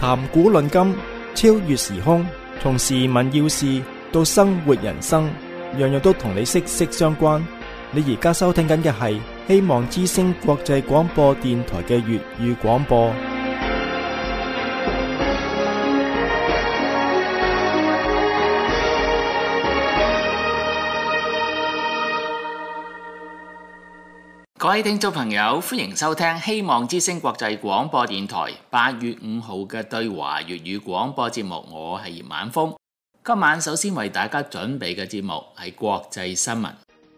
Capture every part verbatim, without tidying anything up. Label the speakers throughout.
Speaker 1: 談古論今，超越時空，從時聞要事到生活人生，樣樣都同你息息相關。你而家收聽緊嘅係希望之聲國際廣播電台嘅粵語廣播。
Speaker 2: 各位聽眾朋友，歡迎收聽希望之聲國際廣播電台八月五號嘅對華粵語廣播節目，我係葉晚風。今晚首先為大家準備嘅節目係國際新聞。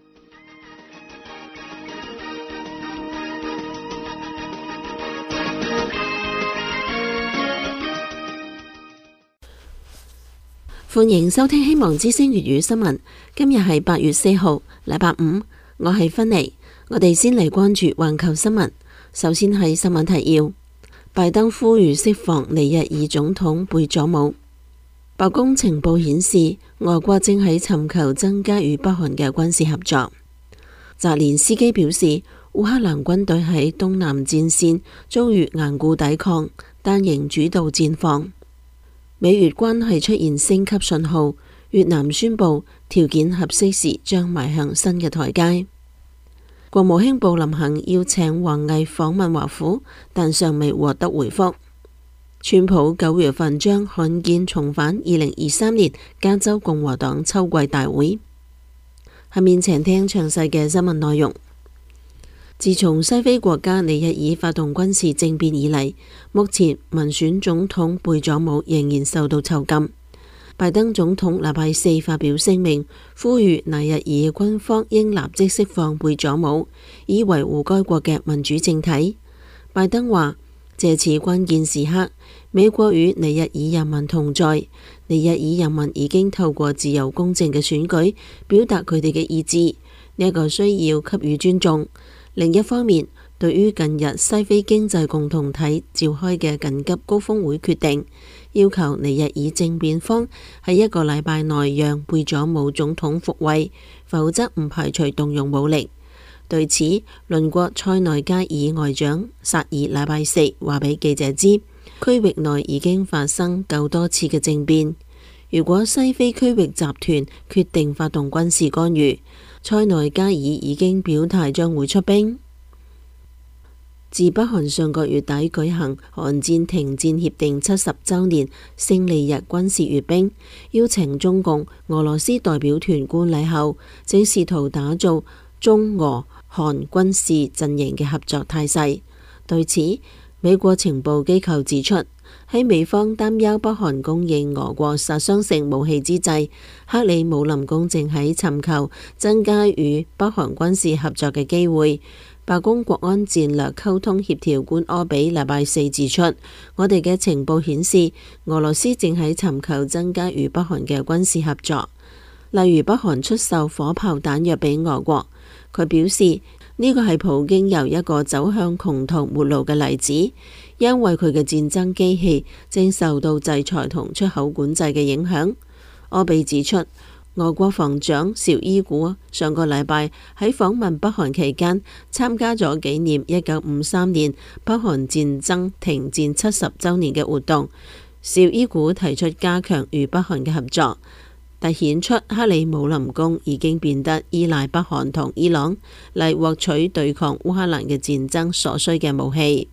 Speaker 3: 歡迎收聽希望之聲粵語新聞。今日係八月四號，禮拜五，我係芬妮。我哋先嚟關注環球新聞。首先係新聞提要：拜登呼籲釋放尼日爾總統貝佐姆。白宮情報顯示，俄國正喺尋求增加與北韓嘅軍事合作。澤連斯基表示，烏克蘭軍隊喺東南戰線遭遇頑固抵抗，但仍主導戰況。美越關係出現升級信號，越南宣布條件合適時將邁向新嘅台階。國務卿布林肯邀請王毅訪問華府，但尚未獲得回覆。川普九月份將罕見重返二零二三年加州共和黨秋季大會。下面請聽詳細嘅新聞內容。自從西非國家尼日爾發動軍事政變以嚟，目前民選總統貝佐姆仍然受到囚禁。拜登總統禮拜四發表聲明，呼籲尼日爾軍方應立即釋放貝佐姆，以維護該國嘅民主政體。拜登話：這次關鍵時刻，美國與尼日爾人民同在。尼日爾人民已經透過自由公正嘅選舉表達佢哋嘅意志，呢、這、一個需要給予尊重。另一方面，對於近日西非經濟共同體召開嘅緊急高峰會決定，要求尼日爾政變方喺一個禮拜內讓貝佐姆總統復位，否則唔排除動用武力。對此，鄰國塞內加爾外長薩爾禮拜四話俾記者知，區域內已經發生夠多次嘅政變。如果西非區域集團決定發動軍事干預，塞內加爾已經表態將會出兵。自北韓上個月底舉行韓戰停戰協定七十週年勝利日軍事閱兵，邀請中共、俄羅斯代表團觀禮後，正試圖打造中俄韓軍事陣營嘅合作態勢。對此，美國情報機構指出，喺美方擔憂北韓供應俄國殺傷性武器之際，克里姆林宮正喺尋求增加與北韓軍事合作嘅機會。白宮國安戰略溝通協調官柯比禮拜四指出，我哋嘅情報顯示，俄羅斯正喺尋求增加與北韓嘅軍事合作，例如北韓出售火炮彈藥俾俄國。佢表示，呢個係普京由一個走向窮途末路嘅例子，因為佢嘅戰爭機器正受到制裁同出口管制嘅影響。柯比指出，俄國防長邵伊古上個禮拜喺訪問北韓期間，參加咗紀念一九五三年北韓戰爭停戰七十週年嘅活動。邵伊古提出加強與北韓嘅合作，凸顯出克里姆林宮已經變得依賴北韓同伊朗嚟獲取對抗烏克蘭嘅戰爭所需嘅武器。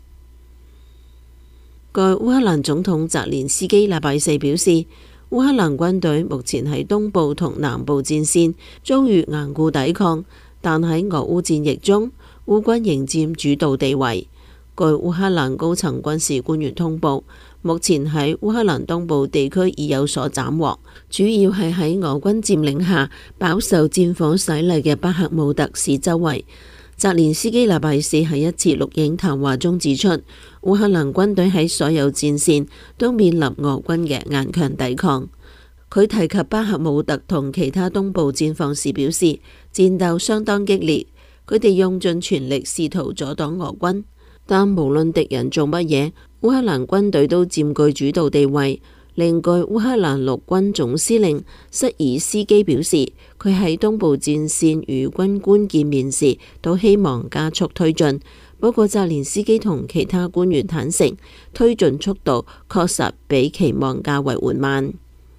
Speaker 3: 據烏克蘭總統澤連斯基禮拜四表示，烏克蘭軍隊目前喺東部同南部戰線遭遇頑固抵抗，但喺俄烏戰役中，烏軍仍佔主導地位。據烏克蘭高層軍事官員通報，目前喺烏克蘭東部地區已有所斬獲，主要係喺俄軍佔領下飽受戰火洗禮嘅巴克姆特市周圍。澤連斯基禮拜四喺一次錄影談話中指出，烏克蘭軍隊喺所有戰線都面臨俄軍嘅頑強抵抗。佢提及巴克姆特同其他東部戰況時表示，戰鬥相當激烈，佢哋用盡全力試圖阻擋俄軍，但無論敵人做乜嘢，烏克蘭軍隊都佔據主導地位。 另據烏克蘭陸軍總司令瑟爾斯基表示，佢喺東部戰線與軍官見面時都希望加速推進。不過澤連斯基同其他官員坦承，推進速度確實比期望較為緩慢。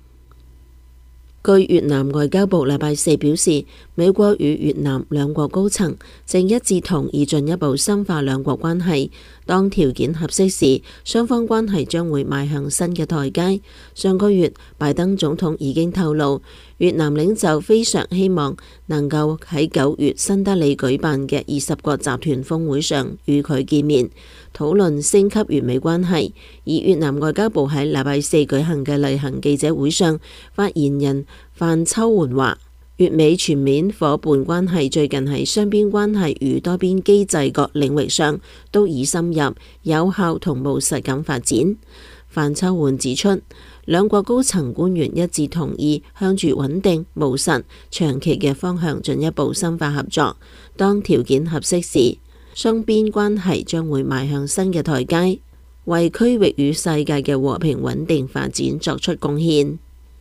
Speaker 3: 據越南外交部禮拜四表示，美國與越南兩國高層正一致同意進一步深化兩國關係，當條件合適時，雙方關係將會邁向新嘅台階。上個月，拜登總統已經透露，越南領袖非常希望能夠喺九月新德里舉辦嘅二十國集團峰會上與佢見面，討論升級越美關係。而越南外交部喺禮拜四舉行嘅例行記者會上，發言人范秋媛話，越美全面夥伴關係最近喺雙邊關係與多邊機制各領域上都已深入、有效同務實咁發展。范秋媛指出，兩國高層官員一致同意向住穩定、務實、長期嘅方向進一步深化合作。當條件合適時，雙邊關係將會邁向新嘅台階，為區域與世界嘅和平穩定發展作出貢獻。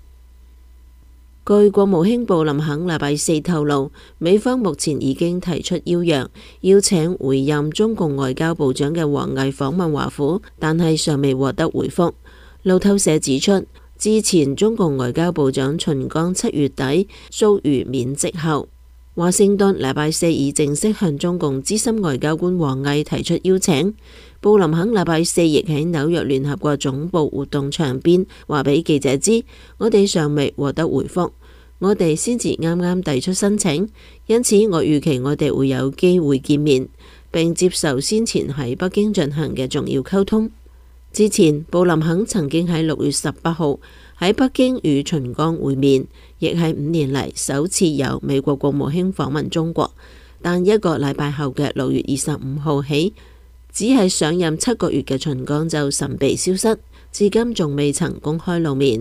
Speaker 3: 據國務卿布林肯禮拜四透露，美方目前已經提出邀約，邀請回任中共外交部長嘅王毅訪問華府，但係尚未獲得回覆。路透社指出，之前中共外交部長秦剛七月底遭遇免職後，華盛頓禮拜四已正式向中共資深外交官王毅提出邀請。布林肯禮拜四亦喺紐約聯合國總部活動場邊話俾記者知，我哋尚未獲得回覆，我哋先至啱啱遞出申請，因此我預期我哋會有機會見面，並接受先前喺北京進行嘅重要溝通。之前布林肯曾經喺六月十八號喺北京與秦剛會面，亦係五年嚟首次有美國國務卿訪問中國，但一個禮拜後嘅六月二十五號起，只係上任七個月嘅秦剛就神秘消失，至今仲未曾公開露面。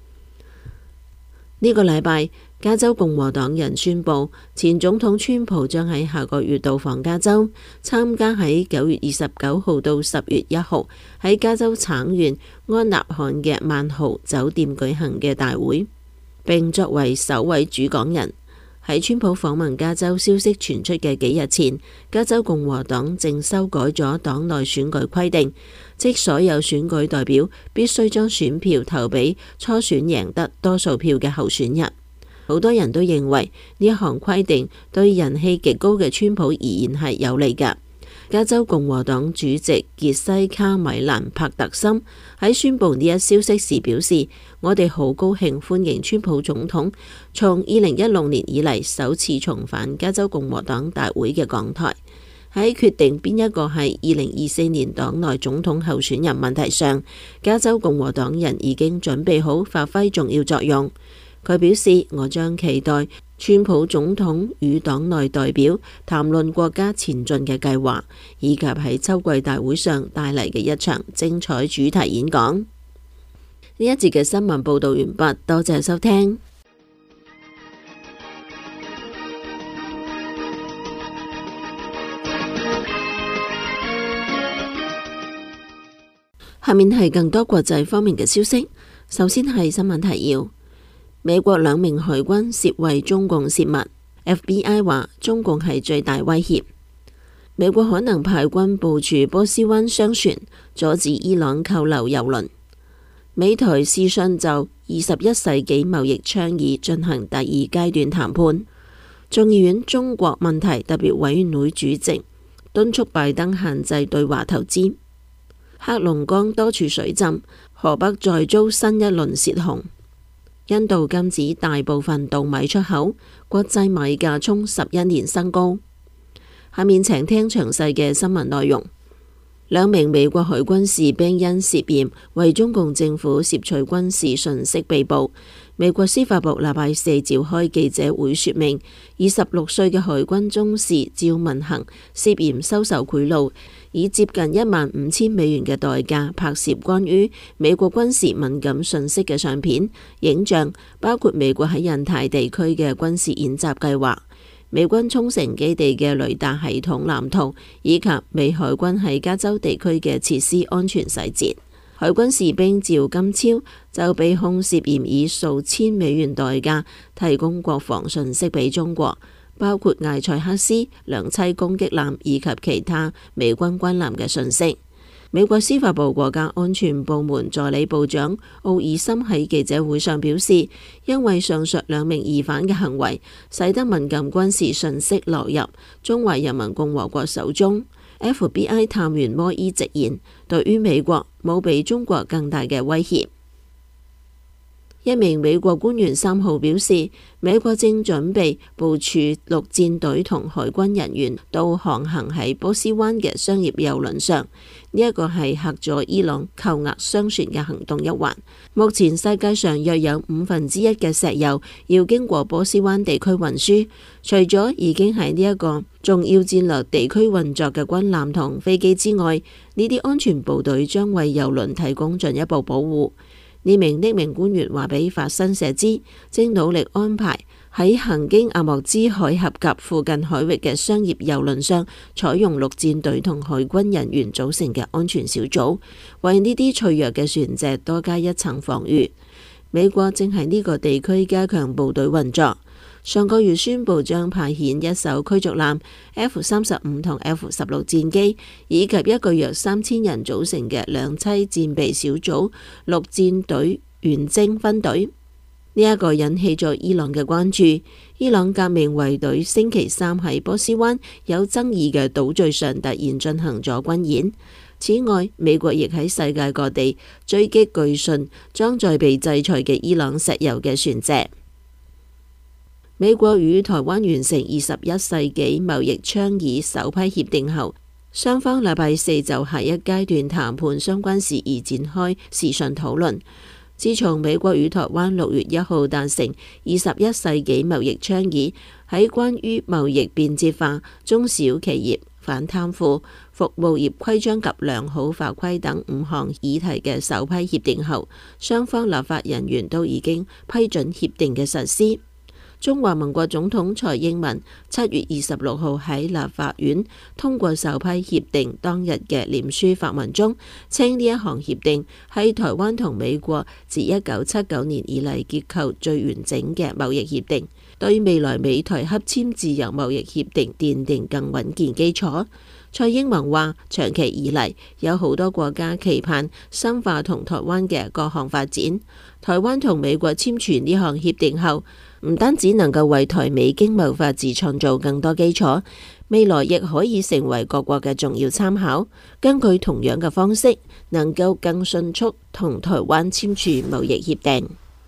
Speaker 3: 呢個禮拜，加州共和黨人宣布，前總統川普將喺下個月到訪加州，參加喺九月二十九號到十月一號喺加州橙縣安納罕嘅萬豪酒店舉行嘅大會，並作為首位主講人。喺川普訪問加州消息傳出嘅幾日前，加州共和黨正修改咗黨內選舉規定，即所有選舉代表必須將選票投俾初選贏得多數票嘅候選人。好多人都認為呢一項規定對人氣極高嘅川普而言係有利㗎。加州共和黨主席傑西卡米蘭帕特森喺宣布呢一消息時表示，我哋好高興歡迎川普總統從二零一六年以嚟首次重返加州共和黨大會嘅講台。喺決定邊一個係二零二四年黨內總統候選人問題上，加州共和黨人已經準備好發揮重要作用。佢表示，我將期待川普總統與黨內代表談論國家前進嘅計劃，以及喺秋季大會上帶嚟嘅一場精彩主題演講。呢一節嘅新聞報道完畢，多謝收聽。下面係更多國際方面嘅消息。首先係新聞提要。美國兩名海軍涉為中共洩密 ，F B I 話中共係最大威脅。美國可能派軍部署波斯灣商船，阻止伊朗扣留油輪。美台視訊就二十一世紀貿易倡議進行第二階段談判。眾議院中國問題特別委員會主席敦促拜登限制對華投資。黑龍江多處水浸，河北再遭新一輪洩洪。印度禁止大部分稻米出口，國際米價衝十一年新高。下面請聽詳細嘅新聞內容。兩名美國海軍士兵因涉嫌為中共政府竊取軍事信息被捕。美國司法部禮拜四召開記者會說明，二十六歲嘅海軍中士趙文恒涉嫌收受賄賂，以接近一萬五千美元嘅代價拍攝關於美國軍事敏感信息嘅相片、影像，包括美國喺印太地區嘅軍事演習計劃、美軍沖繩基地嘅雷達系統藍圖，以及美海軍喺加州地區嘅設施安全細節。 海軍士兵趙金超就被控涉嫌以數千美元代價提供國防信息俾中國，包括艾塞克斯兩棲攻擊艦以及其他美軍軍艦嘅信息。美國司法部國家安全部門助理部長奧爾森喺記者會上表示，因為上述兩名疑犯嘅行為，使得敏感軍事信息落入中華人民共和國手中。F B I 探員摩伊直言，對於美國冇比中國更大嘅威脅。一名美國官員三號表示，美國正準備部署陸戰隊同海軍人員到航行喺波斯灣嘅商業郵輪上，呢一個係嚇咗伊朗扣押商船嘅行動一環。目前世界上約有五分之一嘅石油要經過波斯灣地區運輸，除咗已經喺呢一個重要戰略地區運作嘅軍艦同飛機之外，呢啲安全部隊將為郵輪提供進一步保護。呢名匿名官員話俾法新社知，正努力安排喺行經阿莫茲海峽及附近海域嘅商業郵輪上，採用陸戰隊同海軍人員組成嘅安全小組，為呢啲脆弱嘅船隻多加一層防禦。美國正喺呢個地區加強部隊運作。上個月宣布將派遣一艘驅逐艦 F 三十五同 F 十六戰機，以及一個約三千人組成嘅兩棲戰備小組陸戰隊遠征分隊。呢、這、一個引起咗伊朗嘅關注。伊朗革命衛隊星期三喺波斯灣有爭議嘅島嶼上突然進行咗軍演。此外，美國亦喺世界各地追擊據信裝載被制裁嘅伊朗石油嘅船隻。美國與台灣完成二十一世紀貿易倡議首批協定後，雙方禮拜四就下一階段談判相關事宜展開視訊討論。自從美國與台灣六月一號達成二十一世紀貿易倡議，喺關於貿易便捷化、中小企業、反貪腐、服務業規章及良好法規等五項議題嘅首批協定後，雙方立法人員都已經批准協定嘅實施。中華民國總統蔡英文七月二十六號喺立法院通過首批協定當日嘅臉書發文中，稱呢一項協定係台灣同美國自一九七九年以嚟結構最完整嘅貿易協定，對未來美台洽簽自由貿易協定奠定更穩健基礎。蔡英文話，長期以嚟有好多國家期盼深化同台灣嘅各項發展，台灣同美國簽署呢項協定後，唔單止能夠為台美經貿法治創造更多基礎，未來亦可以成為各國嘅重要參考，根據同樣嘅方式，能夠更迅速同台灣簽署貿易協定。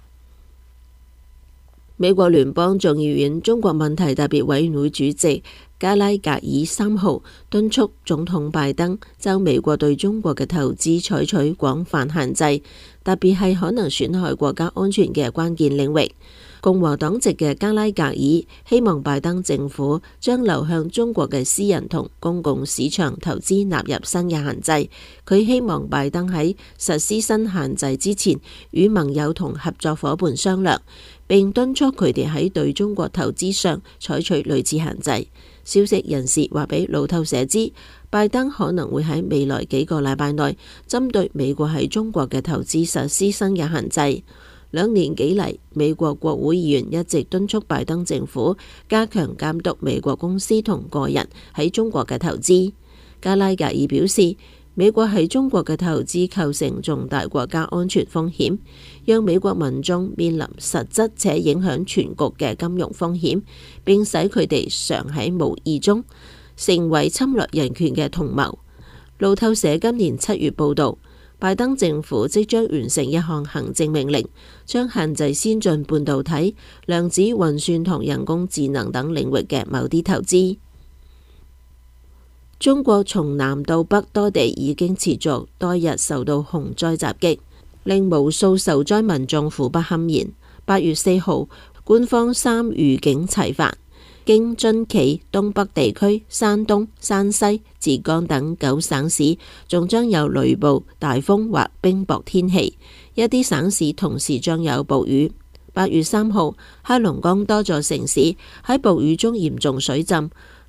Speaker 3: 美國聯邦眾議院中國問題特別委員會主席加拉格爾三號敦促總統拜登就美國對中國嘅投資採取廣泛限制，特別係可能損害國家安全嘅關鍵領域。共和黨籍嘅加拉格爾希望拜登政府將流向中國嘅私人同公共市場投資納入新嘅限制。佢希望拜登喺實施新限制之前，與盟友同合作夥伴商量，並敦促佢哋喺對中國投資上採取類似限制。消息人士話俾路透社知，拜登可能會喺未來幾個禮拜內針對美國喺中國嘅投資實施新嘅限制。兩年幾嚟，美國國會議員一直敦促拜登政府加強監督美國公司同個人喺中國嘅投資。加拉格爾表示，美國喺中國嘅投資構成重大國家安全風險，讓美國民眾面臨實質且影響全局嘅金融風險，並使佢哋常喺無意中成為侵略人權嘅同謀。路透社今年七月報導，拜登政府即將完成一項行政命令，將限制先進半導體、量子運算同人工智能等領域嘅某啲投資。中國從南到北多地已經持續多日受到洪災襲擊，令無數受災民眾苦不堪言。八月四號，官方三預警齊發，京津冀東北地區、山東、山西、浙江等九省市仲將有雷暴、大風或冰雹天氣，一啲省市同時將有暴雨。八月三號，黑龍江多座城市喺暴雨中嚴重水浸，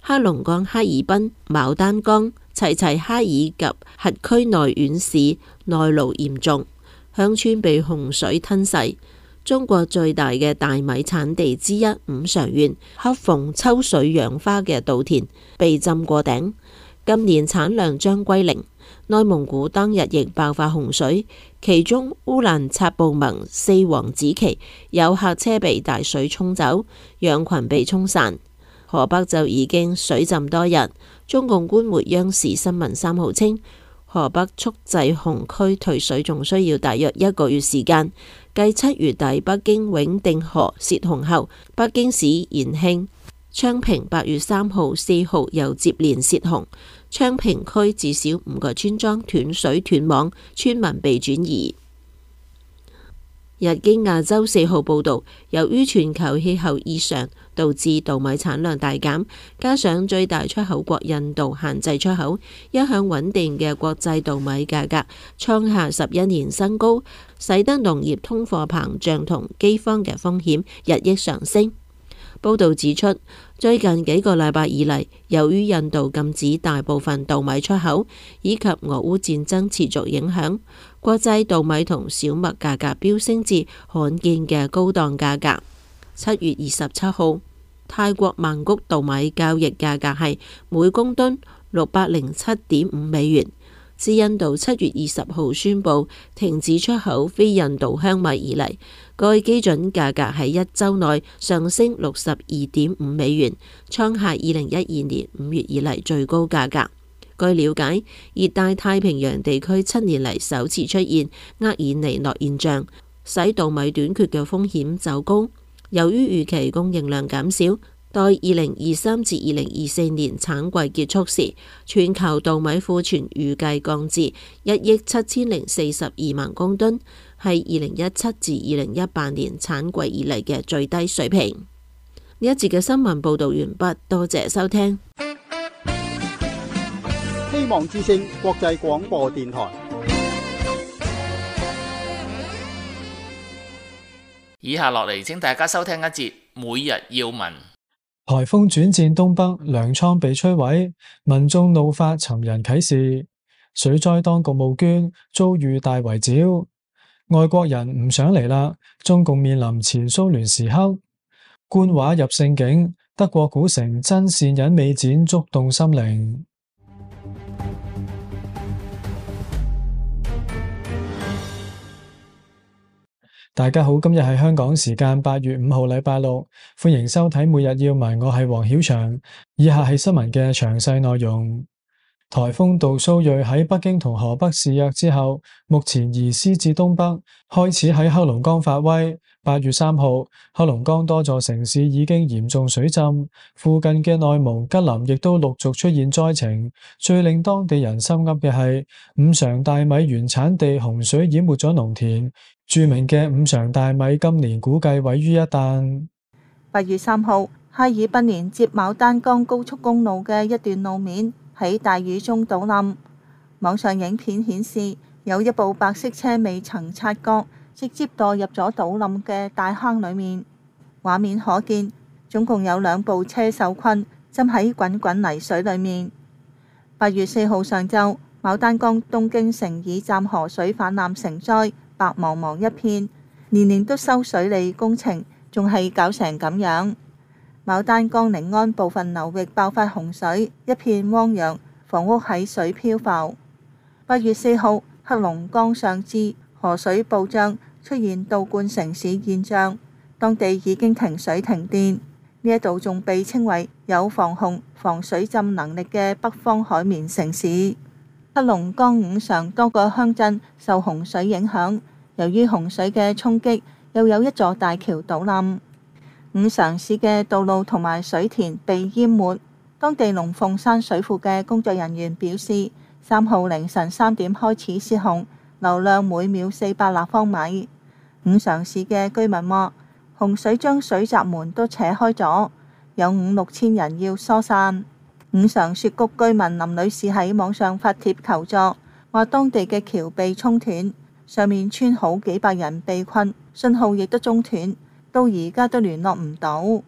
Speaker 3: 黑龍江哈爾濱、牡丹江、齊齊哈爾及轄區內縣市內澇嚴重，鄉村被洪水吞噬。中國最大嘅大米產地之一五常縣，恰逢抽水養花嘅稻田被浸過頂，今年產量將歸零。內蒙古當日亦爆發洪水，其中烏蘭察布盟四王子旗有客車被大水沖走，羊群被沖散。河北就已經水浸多日。中共官媒央視新聞三號稱，河北蓄滯洪區退水仲需要大約一個月時間。繼七月底北京永定河泄洪後，北京市延慶、昌平八月三號、四號又接連泄洪，昌平區至少五個村莊斷水斷網，村民被轉移。日經亞洲四號報道，由於全球氣候異常導致稻米產量大減，加上最大出口國印度限制出口，一向穩定嘅國際稻米價格創下十一年新高，使得農業通貨膨脹同饑荒嘅風險日益上升。報道指出，最近幾個禮拜以嚟，由於印度禁止大部分稻米出口，以及俄烏戰爭持續影響，國際稻米同小麥價格飆升至罕見嘅高檔價格。七月二十七號，泰國曼谷稻米交易價格係每公噸六百零七點五美元。自印度七月二十號宣布停止出口非印度香米以嚟，該基準價格喺一週內上升六十二點五美元，創下二零一二年五月以嚟最高價格。據了解，熱帶太平洋地區七年嚟首次出現厄爾尼諾現象，使稻米短缺嘅風險走高。由於預期供應量減少，待二零二三至二零二四年產季結束時，全球稻米庫存預計降至一億七千零四十二萬公噸，係二零一七至二零一八年產季以嚟嘅最低水平。呢一節嘅新聞報導完畢，多謝收聽。
Speaker 4: 希望之聲國際廣播電台。
Speaker 2: 以下落嚟，請大家收聽一節每日要聞。
Speaker 5: 颱風轉戰東北，糧倉被摧毀，民眾怒發尋人啟事。水災當局募捐，遭遇大圍剿。外國人唔想嚟啦，中共面臨前蘇聯時刻。官話入聖境，德國古城真善忍美展觸動心靈。大家好，今日係香港時間八月五號禮拜六，歡迎收睇每日要聞，我係黃曉翔。以下係新聞嘅詳細內容。颱風杜蘇芮喺北京同河北肆虐之後，目前移師至東北，開始喺黑龍江發威。八月三號，黑龍江多座城市已經嚴重水浸，附近嘅內蒙、吉林亦都陸續出現災情。最令當地人心噏嘅係五常大米原產地洪水淹沒咗農田，著名嘅五常大米今年估計毀於一旦。
Speaker 6: 八月三號，哈爾濱連接牡丹江高速公路嘅一段路面喺大雨中倒冧，網上影片顯示有一部白色車未曾察覺，直接墮入咗倒冧嘅大坑裏面。畫面可見，總共有兩部車受困，浸喺滾滾泥水裏面。八月四號上晝，牡丹江東京城二站河水泛濫成災，白茫茫一片，年年都修水利工程，仲係搞成咁樣。牡丹江寧安部分流域爆發洪水，一片汪洋，房屋喺水漂浮。八月四號，黑龍江上支河水暴漲，出現倒灌城市現象，當地已經停水停電。呢一度仲被稱為有防洪、防水浸能力嘅北方海綿城市。黑龍江五常多個鄉鎮受洪水影響，由於洪水嘅衝擊，又有一座大橋倒冧。五常市嘅道路同埋水田被淹沒。當地龍鳳山水庫嘅工作人員表示，三號凌晨三點開始泄洪，流量每秒四百立方米。五常市嘅居民話，洪水將水閘門都扯開咗，有五六千人要疏散。五常雪谷居民林女士喺網上發帖求助，話當地嘅橋被沖斷，上面村好幾百人被困，信號亦都中斷，到而家都聯絡唔到。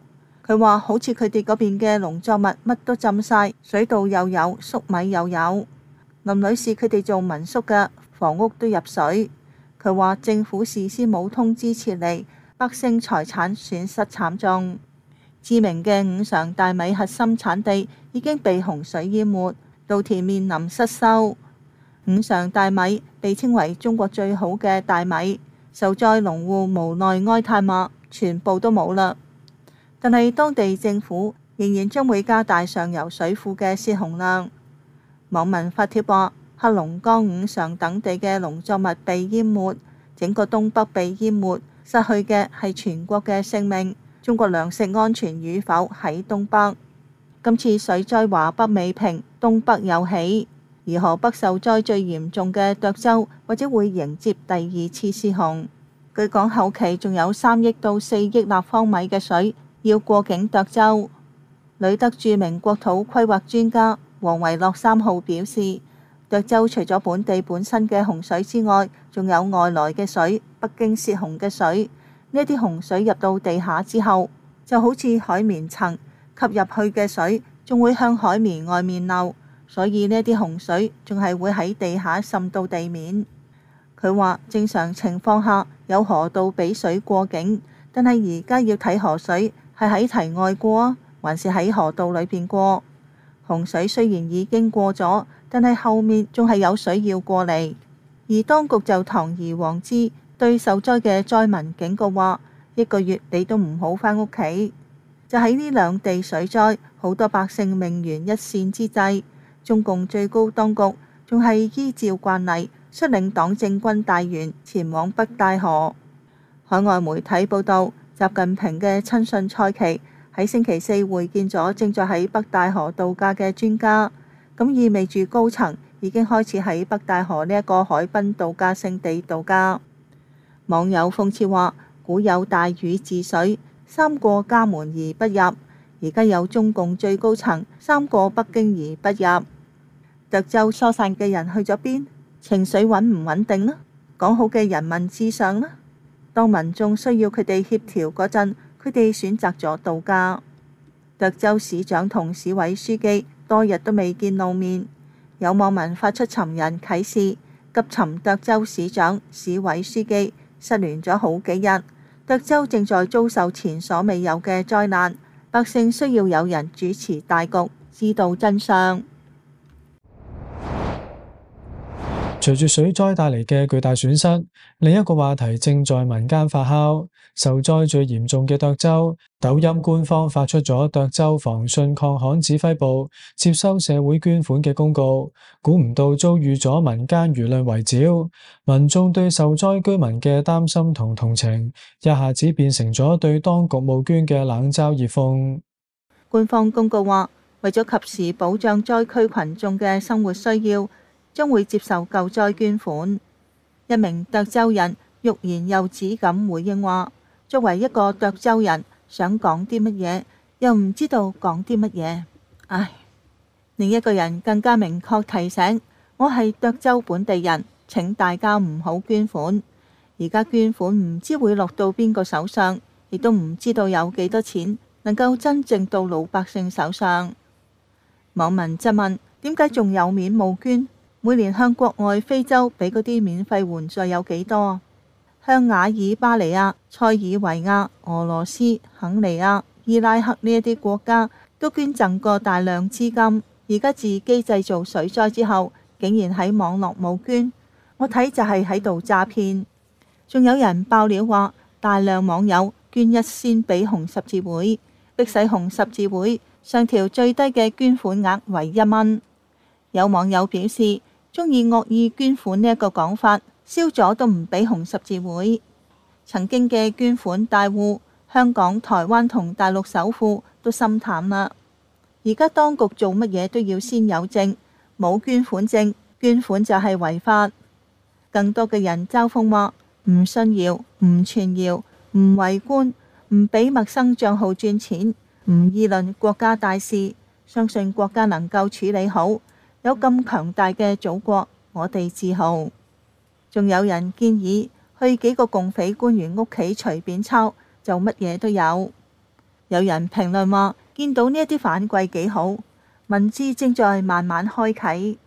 Speaker 6: 佢話好似佢哋嗰邊嘅農作物乜都浸晒，水稻又有，粟米又有。林女士佢哋做民宿嘅，房屋都入水。佢話政府事先冇通知撤離，百姓財產損失慘重。知名嘅五常大米核心產地已經被洪水淹沒，稻田面臨失收。五常大米被稱為中國最好嘅大米，受災農戶無奈哀嘆話全部都冇啦。但係當地政府仍然將會加大上游水庫嘅泄洪量。網民發帖話，黑龍江五常等地嘅農作物被淹沒，整個東北被淹沒，失去嘅係全國嘅性命。中國糧食安全與否喺東北。今次水災華北未平，東北又起，而河北受災最嚴重嘅涿州或者會迎接第二次泄洪。據講後期仲有三億到四億立方米嘅水要過境涿州。旅德著名國土規劃專家黃維樂三號表示，涿州除咗本地本身嘅洪水之外，仲有外來嘅水，北京泄洪嘅水。呢啲洪水入到地下之後，就好似海綿層，吸入去嘅水仲會向海綿外面流，所以呢啲洪水仲係會喺地下滲到地面。佢話正常情況下有河道俾水過境，但係而家要睇河水係喺堤外過啊，還是喺河道裏邊過。洪水雖然已經過咗，但係後面仲係有水要過嚟，而當局就堂而皇之對受災嘅災民警告話，一個月你都唔好返屋企。就喺呢兩地水災，好多百姓命懸一線之際，中共最高當局仲係依照慣例，率領黨政軍大員前往北戴河。海外媒體報道，習近平嘅親信蔡奇喺星期四會見咗正在喺北戴河度假嘅專家，咁意味住高層已經開始喺北戴河呢一個海濱度假勝地度假。網友諷刺話，古有大禹治水，三過家門而不入，而家有中共最高層三過北京而不入。涿州疏散嘅人去咗邊？情緒穩唔穩定呢？講好嘅人民至上呢？當民眾需要佢哋協調嗰陣，佢哋選擇咗度假。涿州市長同市委書記多日都未見露面，有網民發出尋人啟事，急尋涿州市長、市委書記。失聯咗好幾日，涿州正在遭受前所未有嘅災難，百姓需要有人主持大局，知道真相。
Speaker 5: 隨住水災帶嚟嘅巨大損失，另一個話題正在民間發酵。受災最嚴重嘅涿州，抖音官方發出咗涿州防汛抗旱指揮部接收社會捐款嘅公告，估唔到遭遇咗民間輿論圍剿，民眾對受災居民嘅擔心同同情，一下子變成咗對當局募捐嘅冷嘲熱諷。
Speaker 6: 官方公告話，為咗及時保障災區群眾嘅生活需要，將會接受救災捐款。一名涿州人欲言又止咁回應話，作為一個涿州人，想講啲乜嘢，又唔知道講啲乜嘢。唉，另一個人更加明確提醒，我係涿州本地人，請大家唔好捐款。而家捐款唔知會落到邊個手上，亦都唔知道有幾多錢能夠真正到老百姓手上。網民質問，點解仲有面募捐？每年向國外非洲俾嗰啲免費援助有幾多？向亞爾巴尼亞、塞爾維亞、俄羅斯、肯尼亞、伊拉克呢一啲國家都捐贈過大量資金，而家自己製造水災之後，竟然喺網絡募捐，我睇就係喺度詐騙。仲有人爆料話，大量網友捐一仙俾紅十字會，迫使紅十字會上調最低嘅捐款額為一蚊。有網友表示，中意惡意捐款呢一個講法，燒咗都唔俾紅十字會。曾經嘅捐款大戶，香港、台灣同大陸首富都心淡啦。而家當局做乜嘢都要先有證，冇捐款證，捐款就係違法。更多嘅人嘲諷話，唔信謠、唔傳謠、唔圍觀、唔俾陌生賬號賺錢、唔議論國家大事，相信國家能夠處理好。有咁強大嘅祖國，我哋自豪。仲有人建議去幾個共匪官員屋企隨便抄，就乜嘢都有。 有人評論話，見到呢一啲反饋幾好，民智正在慢慢開啟。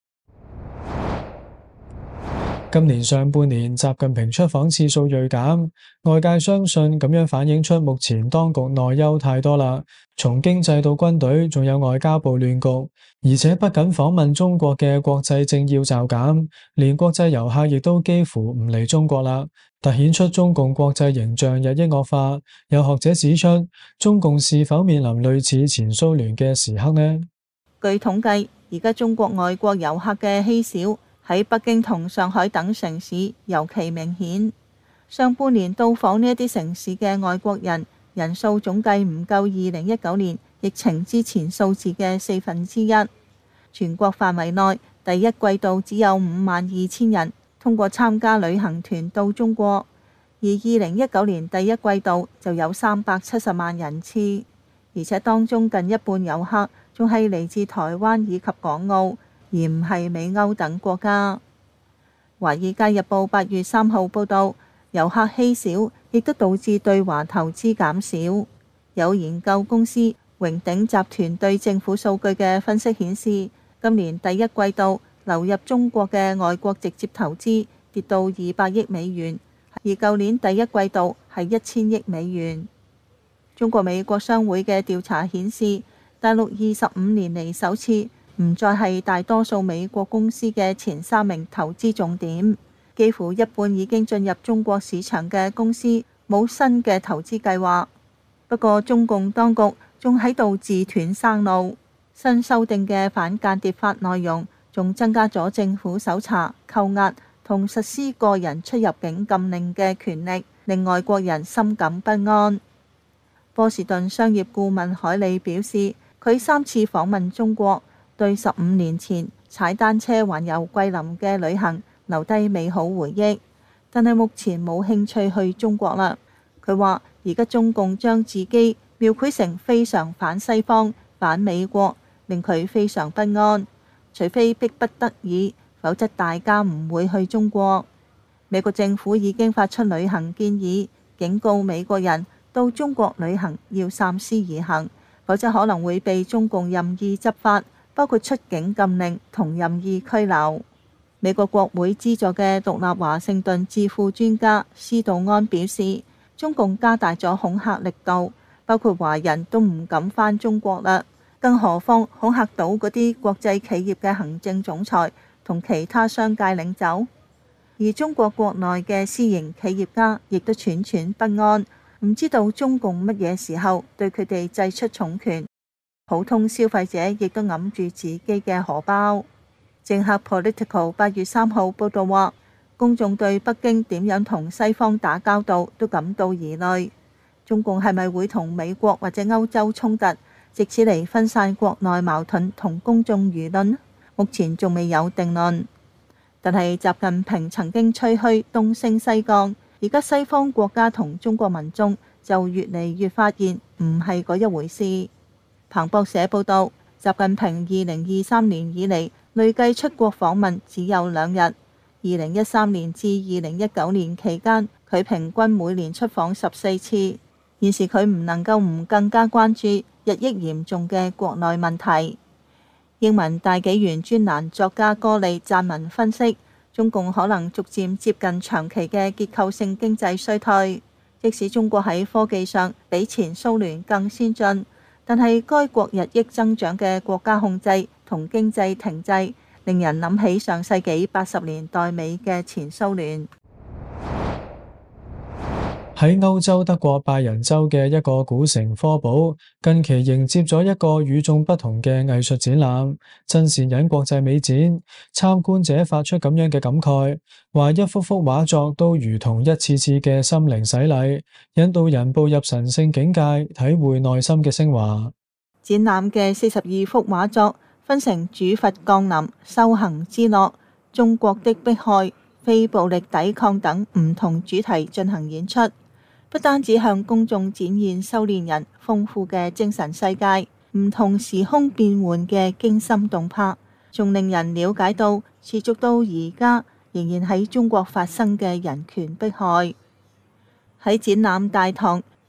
Speaker 5: 今年上半年，習近平出訪次數銳減，外界相信咁樣反映出目前當局內憂太多啦。從經濟到軍隊，仲有外交部亂局，而且不僅訪問中國嘅國際政要驟減，連國際遊客亦都幾乎唔嚟中國啦，凸顯出中共國際形象日益惡化。有學者指出，中共是否面臨類似前蘇聯嘅時刻呢？
Speaker 6: 據統計，而家中國外國遊客嘅稀少，喺北京同上海等城市尤其明顯。上半年到訪呢一啲城市嘅外國人人數總計唔夠二零一九年疫情之前數字嘅四分之一。全國範圍內第一季度只有五萬二千人通過參加旅行團到中國，而二零一九年第一季度就有三百七十萬人次，而且當中近一半遊客仲係嚟自台灣以及港澳，而唔係美歐等國家。華爾街日報八月三號報道，遊客稀少，亦都導致對華投資減少。有研究公司榮鼎集團對政府數據嘅分析顯示，今年第一季度流入中國嘅外國直接投資跌到二百億美元，而舊年第一季度係一千億美元。中國美國商會嘅調查顯示，大陸二十五年嚟首次唔再係大多數美國公司嘅前三名投資重點，幾乎一半已經進入中國市場嘅公司冇新嘅投資計劃。不過中共當局仲喺度自斷生路，新修訂嘅反間諜法內容仲增加咗政府搜查、扣押同實施個人出入境禁令嘅權力，令外國人深感不安。波士頓商業顧問海利表示，佢三次訪問中國，對十五年前踩單車環遊桂林嘅旅行留低美好回憶，但係目前冇興趣去中國啦。佢話而家中共將自己描繪成非常反西方、反美國，令佢非常不安。除非逼不得已，否則大家唔會去中國。美國政府已經發出旅行建議，警告美國人到中國旅行要三思而行，否則可能會被中共任意執法，包括出境禁令同任意拘留。美國國會資助嘅獨立華盛頓智庫專家施道安表示，中共加大咗恐嚇力度，包括華人都唔敢返中國啦，更何況恐嚇到嗰啲國際企業嘅行政總裁同其他商界領袖。而中國國內嘅私營企業家亦都惴惴不安，唔知道中共乜嘢時候對佢哋祭出重拳。普通消費者亦都揞住自己嘅荷包。政客 Political 八月三號報道話，公眾對北京點樣同西方打交道都感到疑慮。中共係咪會同美國或者歐洲衝突，藉此嚟分散國內矛盾同公眾輿論？目前仲未有定論。但係習近平曾經吹噓東升西降，而家西方國家同中國民眾就越嚟越發現唔係嗰一回事。彭博社報道，習近平二零二三年以嚟累計出國訪問只有兩日。二零一三年至二零一九年期間，佢平均每年出訪十四次。現時佢唔能夠唔更加關注日益嚴重嘅國內問題。英文大紀元專欄作家歌利撰文分析，中共可能逐漸接近長期嘅結構性經濟衰退。即使中國喺科技上比前蘇聯更先進，但係該國日益增長嘅國家控制同經濟停滯，令人諗起上世紀八十年代尾嘅前蘇聯。
Speaker 5: 喺歐洲德國拜仁州嘅一個古城科堡，近期迎接咗一個與眾不同嘅藝術展覽——真善忍國際美展。參觀者發出咁樣嘅感慨，話一幅幅畫作都如同一次次嘅心靈洗禮，引導人步入神聖境界，體會內心嘅升華。
Speaker 6: 展覽嘅四十二幅畫作分成主佛降臨、修行之樂、中國的迫害、非暴力抵抗等唔同主題進行演出。不單止向公眾展現修煉人豐富嘅精神世界，唔同時空變換嘅驚心動魄，仲令人了解到持續到而家仍然喺中國發生嘅人權迫害。喺展覽大堂，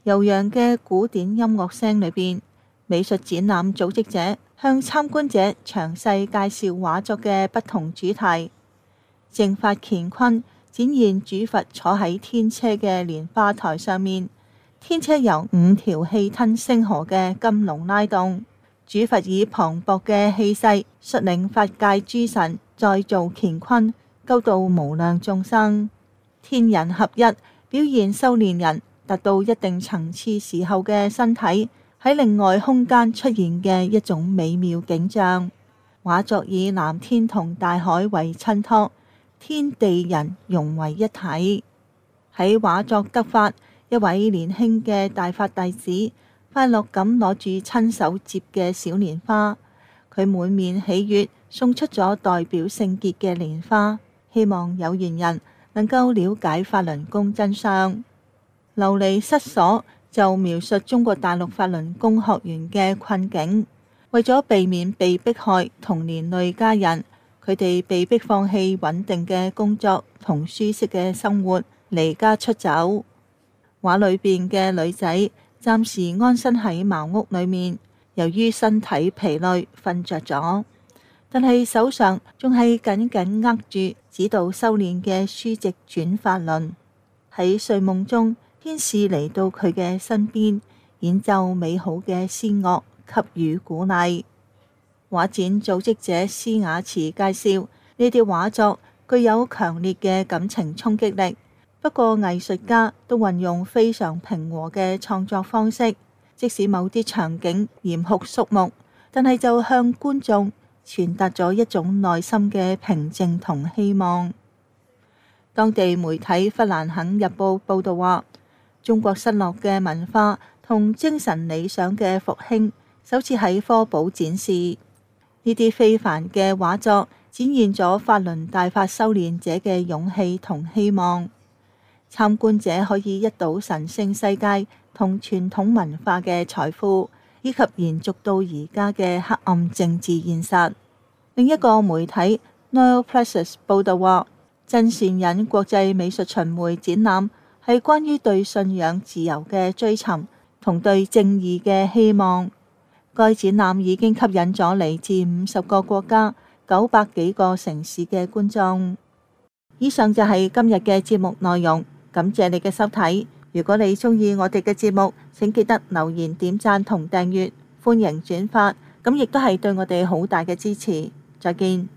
Speaker 6: 悠揚嘅古典音樂聲裏邊，美術展覽組織者向參觀者詳細介紹畫作嘅不同主題。正法乾坤展現主佛坐喺天車嘅蓮花台上面，天車由五條氣吞星河嘅金龍拉動，主佛以磅礴嘅氣勢率領法界諸神再造乾坤，救度無量眾生。天人合一，表現修煉人達到一定層次時候嘅身體喺另外空間出現嘅一種美妙景象。畫作以藍天同大海為襯托，天地人融為一體。喺畫作得法，一位年輕嘅大法弟子快樂咁攞住親手接嘅小蓮花，佢滿面喜悅，送出咗代表聖潔嘅蓮花，希望有緣人能夠了解法輪功真相。琉璃失所就描述中國大陸法輪功學員嘅困境，為咗避免被迫害同連累家人，佢哋被迫放棄穩定嘅工作同舒適嘅生活，離家出走。畫裏邊嘅女仔暫時安身喺茅屋裏面，由於身體疲累瞓着咗，但係手上仲係緊緊握住指導修煉嘅書籍轉法輪。喺睡夢中，天使嚟到佢嘅身邊，演奏美好嘅仙樂，給予鼓勵。畫展組織者施雅慈介紹，呢啲畫作具有強烈嘅感情衝擊力，不過藝術家都運用非常平和嘅創作方式，即使某啲場景嚴酷肅穆，但係就向觀眾傳達咗一種內心嘅平靜同希望。當地媒體《弗蘭肯日報》報道話，中國失落嘅文化同精神理想嘅復興首次喺科寶展示。呢啲非凡嘅畫作展現咗法輪大法修煉者嘅勇氣同希望。參觀者可以一睹神聖世界同傳統文化嘅財富，以及延續到而家嘅黑暗政治現實。另一個媒體 Noel Plessis 報道話，真善忍國際美術巡迴展覽係關於對信仰自由嘅追尋同對正義嘅希望。該展覽已經吸引咗嚟自五十個國家、九百幾個城市嘅觀眾。以上就係今日嘅節目內容，感謝你嘅收睇。如果你鍾意我哋嘅節目，請記得留言、點讚同訂閱，歡迎轉發，咁亦都係對我哋好大嘅支持。再見。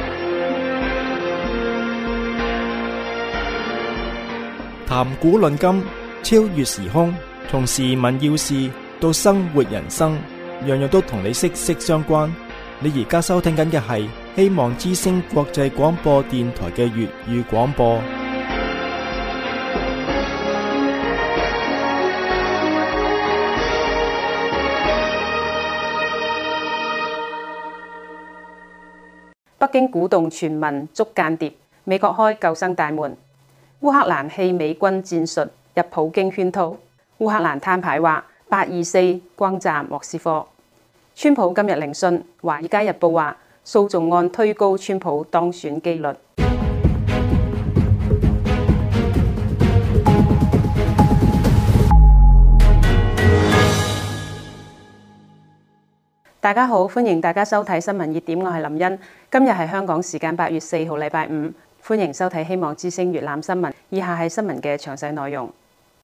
Speaker 1: 談古論今，超越時空，從時聞要事到生活人生，樣樣都同你息息相關。你而家收聽緊嘅係希望之聲國際廣播電台嘅粵語廣播。
Speaker 7: 北京鼓動全民捉間諜，美國開救生大門。烏克蘭棄美軍戰術入普京圈套。烏克蘭攤牌話八二四轟炸莫斯科。川普今日聆訊，《華爾街日報》話訴訟案推高川普當選機率。大家好，歡迎大家收睇新聞熱點，我係林茵。今日係香港時間八月四號禮拜五，歡迎收睇希望之聲粵覽新聞。以下係新聞嘅詳細內容。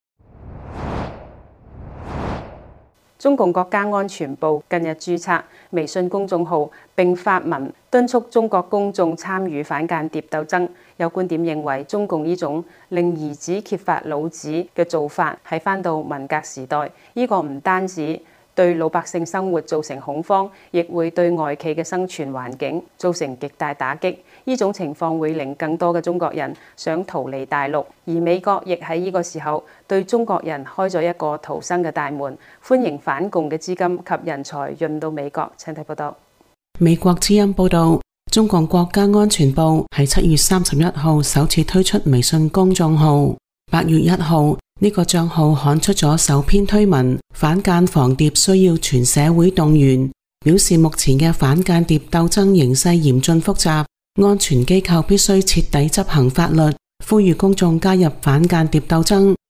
Speaker 7: 中共國家安全部近日註冊微信公眾號，並發文敦促中國公眾參與反間諜鬥爭。有觀點認為，中共呢種令兒子揭發老子嘅做法係返到文革時代。呢個唔單止對老百姓生活造成恐慌，亦會對外企嘅生存環境造成極大打擊。呢種情況會令更多嘅中國人想逃離大陸，而美國亦喺呢個時候對中國人開咗一個逃生嘅大門，歡迎反共嘅資金及人才潤到美國。請睇報道。
Speaker 3: 美國之音報道，中共國家安全部喺七月三十一號首次推出微信公眾號，八月一號。呢個賬號刊出咗首篇推文，反間防諜需要全社會動員，表示目前嘅反間諜鬥爭形勢嚴峻複雜，安全機構必須徹底執行法律，呼籲公眾加入反間諜鬥爭，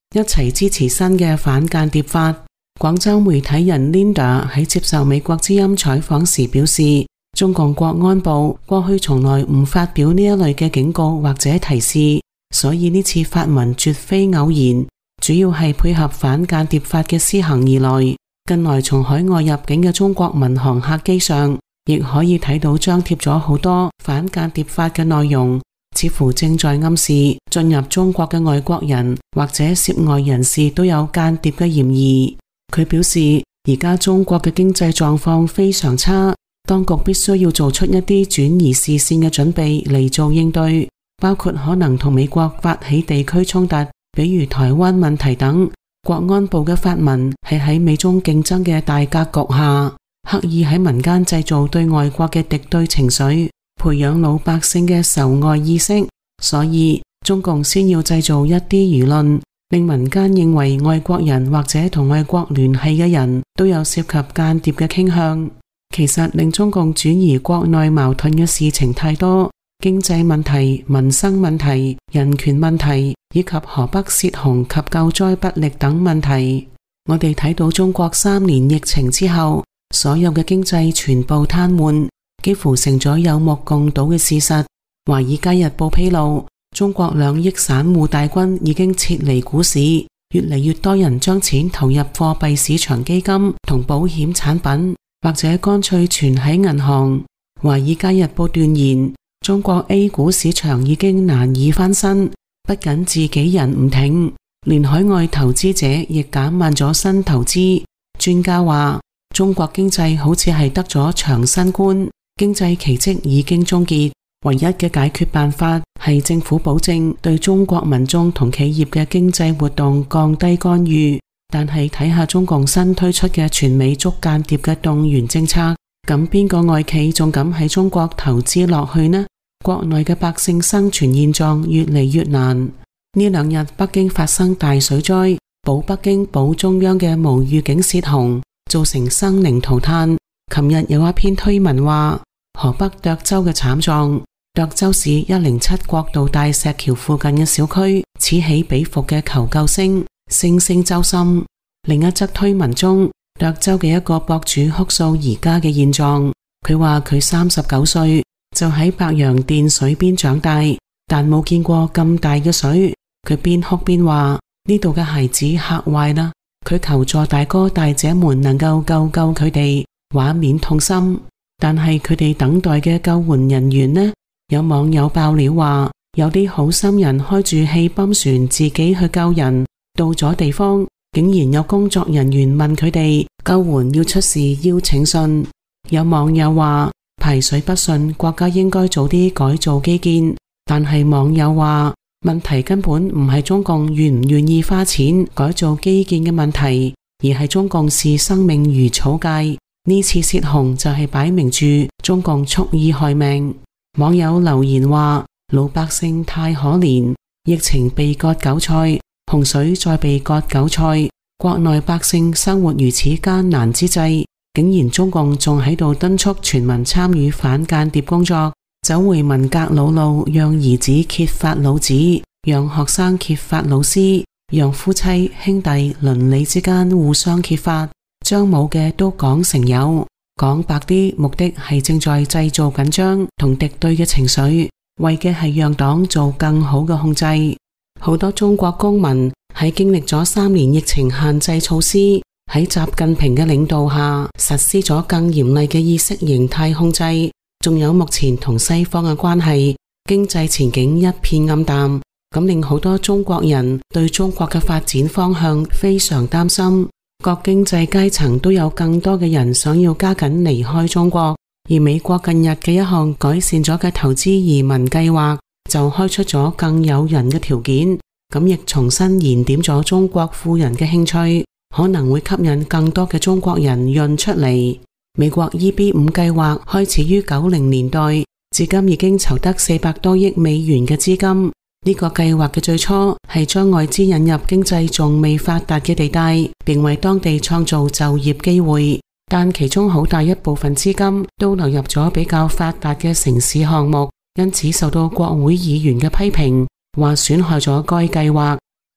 Speaker 8: 一齊支持新嘅反間諜法。廣州媒體人 Linda 喺接受美國之音採訪時表示，中共國安部過去從來唔發表呢一類嘅警告或者提示，所以呢次發文絕非偶然，主要係配合反間諜法嘅施行而來。近來從海外入境嘅中國民航客機上，亦可以睇到張貼咗好多反間諜法嘅內容，似乎正在暗示進入中國嘅外國人或者涉外人士都有間諜嘅嫌疑。佢表示，而家中國嘅經濟狀況非常差，當局必須要做出一啲轉移視線嘅準備嚟做應對，包括可能同美國發起地區衝突，比如台灣問題等。國安部嘅發文係喺美中競爭嘅大格局下，刻意喺民間製造對外國嘅敵對情緒，培養老百姓嘅仇外意識，所以中共先要製造一啲輿論，令民間認為外國人或者同外國聯繫嘅人都有涉及間諜嘅傾向。其實令中共轉移國內矛盾嘅事情太多，經濟問題、民生問題、人權問題，以及河北泄洪及救災不力等問題。我哋睇到中國三年疫情之後，所有嘅經濟全部癱瘓，幾乎成咗有目共睹嘅事實。華爾街日報披露，中國兩億散戶大軍已經撤離股市，越嚟越多人將錢投入貨幣市場基金同保險產品，或者乾脆存喺銀行。華爾街日報斷言，中國 A 股市場已經難以翻身，不僅自己人唔挺，連海外投資者亦減慢咗新投資。專家話，中國經濟好似係得咗長新冠，經濟奇蹟已經終結，唯一嘅解決辦法係政府保證對中國民眾同企業嘅經濟活動降低干預。但係睇下中共新推出嘅全美捉間諜嘅動員政策，咁邊個外企仲敢喺中國投資落去呢？國內嘅百姓生存現狀越嚟越難。呢兩日北京發生大水災，保北京保中央嘅無預警泄洪，造成生靈塗炭。琴日有一篇推文話，河北涿州嘅慘狀，涿州市一零七國道大石橋附近嘅小區此起彼伏嘅求救聲，聲聲揪心。另一則推文中，涿州嘅一個博主哭訴而家嘅現狀，佢話佢三十九歲就喺白洋淀水邊長大，但冇見過咁大嘅水。佢邊哭邊話，呢度嘅孩子嚇壞啦，佢求助大哥大姐們能夠救救佢哋，畫面痛心。但係佢哋等待嘅救援人員呢？有網友爆料話，有啲好心人開住氣泵船自己去救人，到咗地方竟然有工作人員問佢哋救援要出示邀請信。有網友話，排水不順，國家應該早啲改造基建。但係網友話，問題根本唔係中共願唔願意花錢改造基建嘅問題，而係中共視生命如草芥。呢次泄洪就係擺明住中共蓄意害命。網友留言話，老百姓太可憐，疫情被割韭菜，洪水再被割韭菜，國內百姓生活如此艱難之際，竟然中共仲喺度敦促全民參與反間諜工作，走回文革老路，讓兒子揭發老子，讓學生揭發老師，讓夫妻兄弟鄰里之間互相揭發，將冇嘅都講成有。講白啲，目的係正在製造緊張同敵對嘅情緒，為嘅係讓黨做更好嘅控制。好多中國公民喺經歷咗三年疫情限制措施，喺習近平嘅領導下實施咗更嚴厲嘅意識形態控制，仲有目前同西方嘅關係，經濟前景一片暗淡，咁令好多中國人對中國嘅發展方向非常擔心。各經濟階層都有更多嘅人想要加緊離開中國，而美國近日嘅一項改善咗嘅投資移民計劃就開出咗更誘人嘅條件，咁亦重新燃點咗中國富人嘅興趣，可能會吸引更多嘅中國人潤出嚟。美國 E B 五 計劃開始於九零年代，至今已經籌得四百多億美元嘅資金。呢個計劃嘅最初係將外資引入經濟仲未發達嘅地帶，並為當地創造就業機會，但其中好大一部分資金都流入咗比較發達嘅城市項目，因此受到國會議員嘅批評，話損害咗該計劃。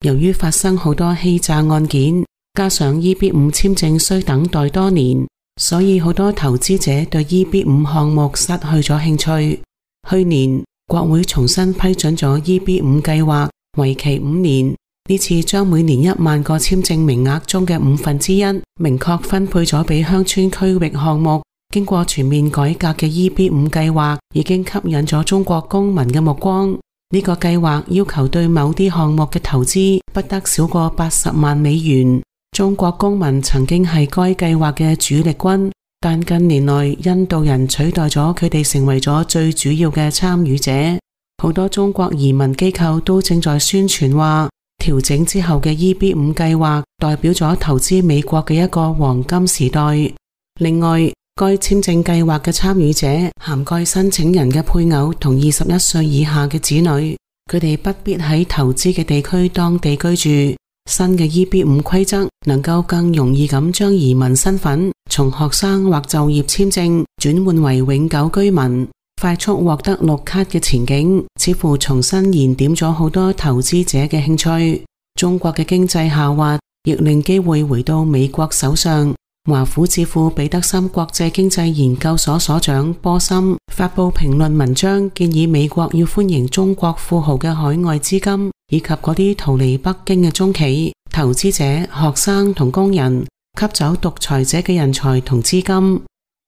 Speaker 8: 由於發生好多欺詐案件，加上 E B 五 簽證需等待多年，所以好多投資者對 E B 五 項目失去咗興趣。去年國會重新批准咗 E B 五 計劃，為期五年。呢次將每年一萬個簽證名額中嘅五分之一，明確分配咗俾鄉村區域項目。經過全面改革嘅 E B 五 計劃已經吸引咗中國公民嘅目光。呢個計劃要求對某啲項目嘅投資不得少過八十萬美元。中國公民曾經係該計劃嘅主力軍，但近年來印度人取代咗佢哋成為咗最主要嘅參與者。好多中國移民機構都正在宣傳話，調整之後嘅 E B 五 計劃代表咗投資美國嘅一個黃金時代。另外，該簽證計劃嘅參與者涵蓋申請人嘅配偶同二十一歲以下嘅子女，佢哋不必喺投資嘅地區當地居住。新嘅 E B 五 規則能夠更容易咁將移民身份從學生或就業簽證轉換為永久居民，快速獲得綠卡嘅前景，似乎重新燃點咗好多投資者嘅興趣。中國嘅經濟下滑亦令機會回到美國手上。華府智庫彼得森國際經濟研究所所長波森發佈評論文章，建議美國要歡迎中國富豪嘅海外資金，以及嗰啲逃離北京嘅中企、投資者、學生同工人，吸走獨裁者嘅人才同資金。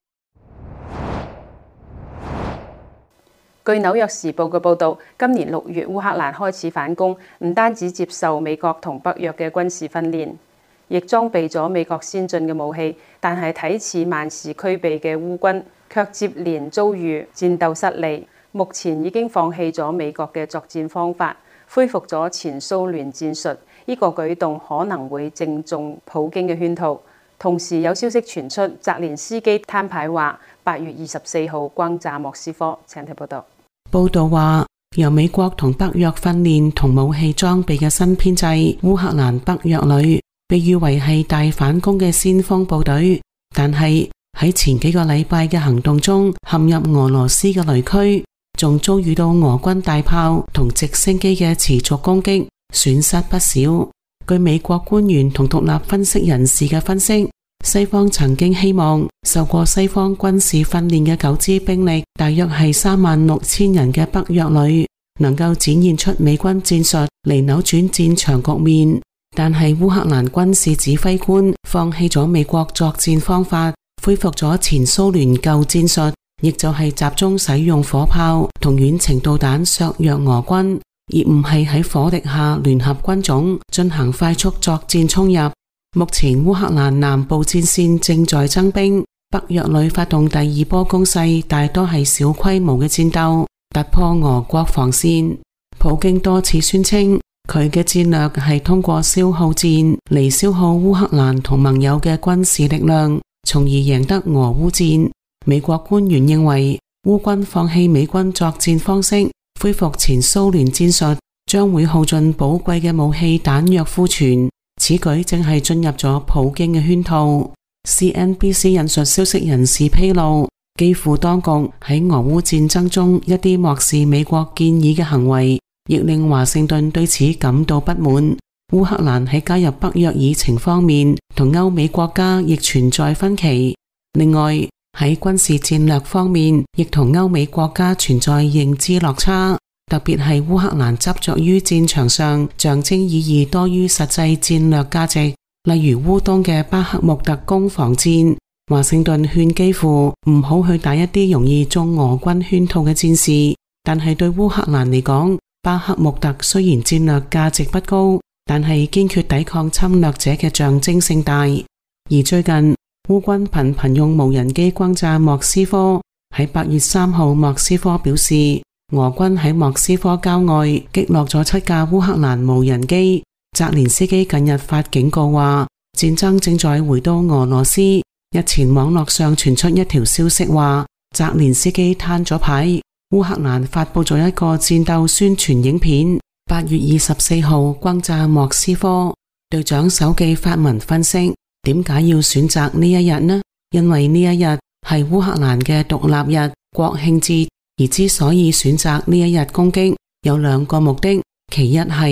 Speaker 7: 據紐約時報嘅報道，今年六月烏克蘭開始反攻，唔單止接受美國同北約嘅軍事訓練，亦裝備咗美國先進嘅武器，但係睇似萬事俱備嘅烏軍，卻接連遭遇戰鬥失利。目前已經放棄咗美國嘅作戰方法，恢復咗前蘇聯戰術。呢個舉動可能會正中普京嘅圈套。同時有消息傳出，澤連斯基攤牌話八月二十四號轟炸莫斯科。請睇報道。
Speaker 8: 報道話，由美國同北約訓練同武器裝備嘅新編制烏克蘭北約旅，被譽為係大反攻嘅先鋒部隊，但係喺前幾個禮拜嘅行動中陷入俄羅斯嘅雷區，仲遭遇到俄軍大炮同直升機嘅持續攻擊，損失不少。據美國官員同獨立分析人士嘅分析，西方曾經希望受過西方軍事訓練嘅九支兵力，大約係三萬六千人嘅北約旅，能夠展現出美軍戰術嚟扭轉戰場局面。但係烏克蘭軍事指揮官放棄咗美國作戰方法，恢復咗前蘇聯舊戰術，亦就係集中使用火炮同遠程導彈削弱俄軍，而唔係喺火力下聯合軍種進行快速作戰衝入。目前烏克蘭南部戰線正在增兵，北約旅發動第二波攻勢，大多係小規模嘅戰鬥，突破俄國防線。普京多次宣稱，佢嘅戰略係通過消耗戰嚟消耗烏克蘭同盟友嘅軍事力量，從而贏得俄烏戰。美國官員認為，烏軍放棄美軍作戰方式，恢復前蘇聯戰術，將會耗盡寶貴嘅武器彈藥庫存。此舉正係進入咗普京嘅圈套。C N B C 引述消息人士披露，基輔當局喺俄烏戰爭中一啲漠視美國建議嘅行為，亦令華盛頓對此感到不滿。烏克蘭喺加入北約議程方面，同歐美國家亦存在分歧。另外，喺軍事戰略方面，亦同歐美國家存在認知落差。特別係烏克蘭執着於戰場上象徵意義多於實際戰略價值，例如烏東嘅巴克穆特攻防戰，華盛頓勸基輔唔好去打一啲容易中俄軍圈套嘅戰事。但係對烏克蘭嚟講，巴克穆特雖然戰略價值不高，但係堅決抵抗侵略者嘅象徵性大。而最近烏軍頻頻用無人機轟炸莫斯科，喺八月三號莫斯科表示，俄軍喺莫斯科郊外擊落咗七架烏克蘭無人機。澤連斯基近日發警告話，戰爭正在回到俄羅斯。日前網絡上傳出一條消息話，澤連斯基攤咗牌。烏克蘭發佈咗一個戰鬥宣傳影片，八月二十四號轟炸莫斯科。隊長手記發文分析，點解要選擇呢一日呢？因為呢一日係烏克蘭嘅獨立日、國慶節。而之所以選擇呢一日攻擊，有兩個目的。其一係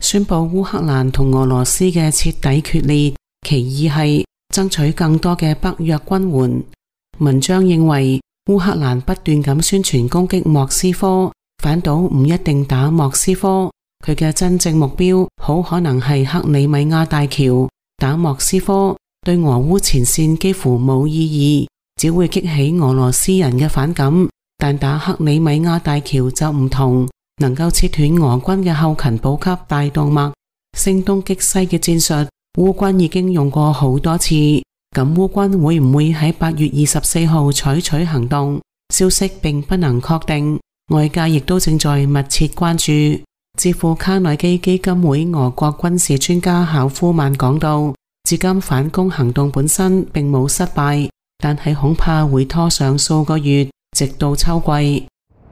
Speaker 8: 宣布烏克蘭同俄羅斯嘅徹底決裂，其二係爭取更多嘅北約軍援。文章認為，烏克蘭不斷咁宣傳攻擊莫斯科，反倒唔一定打莫斯科，佢嘅真正目標好可能係克里米亞大橋。打莫斯科對俄烏前線幾乎冇意義，只會激起俄羅斯人嘅反感。但打克里米亞大橋就唔同，能夠切斷俄軍嘅後勤補給大動脈。聲東擊西嘅戰術，烏軍已經用過好多次。咁烏軍會唔會喺八月二十四號採取行動？消息並不能確定，外界亦都正在密切關注。智庫卡內基基金會俄國軍事專家考夫曼講到，至今反攻行動本身並冇失敗，但係恐怕會拖上數個月，直到秋季。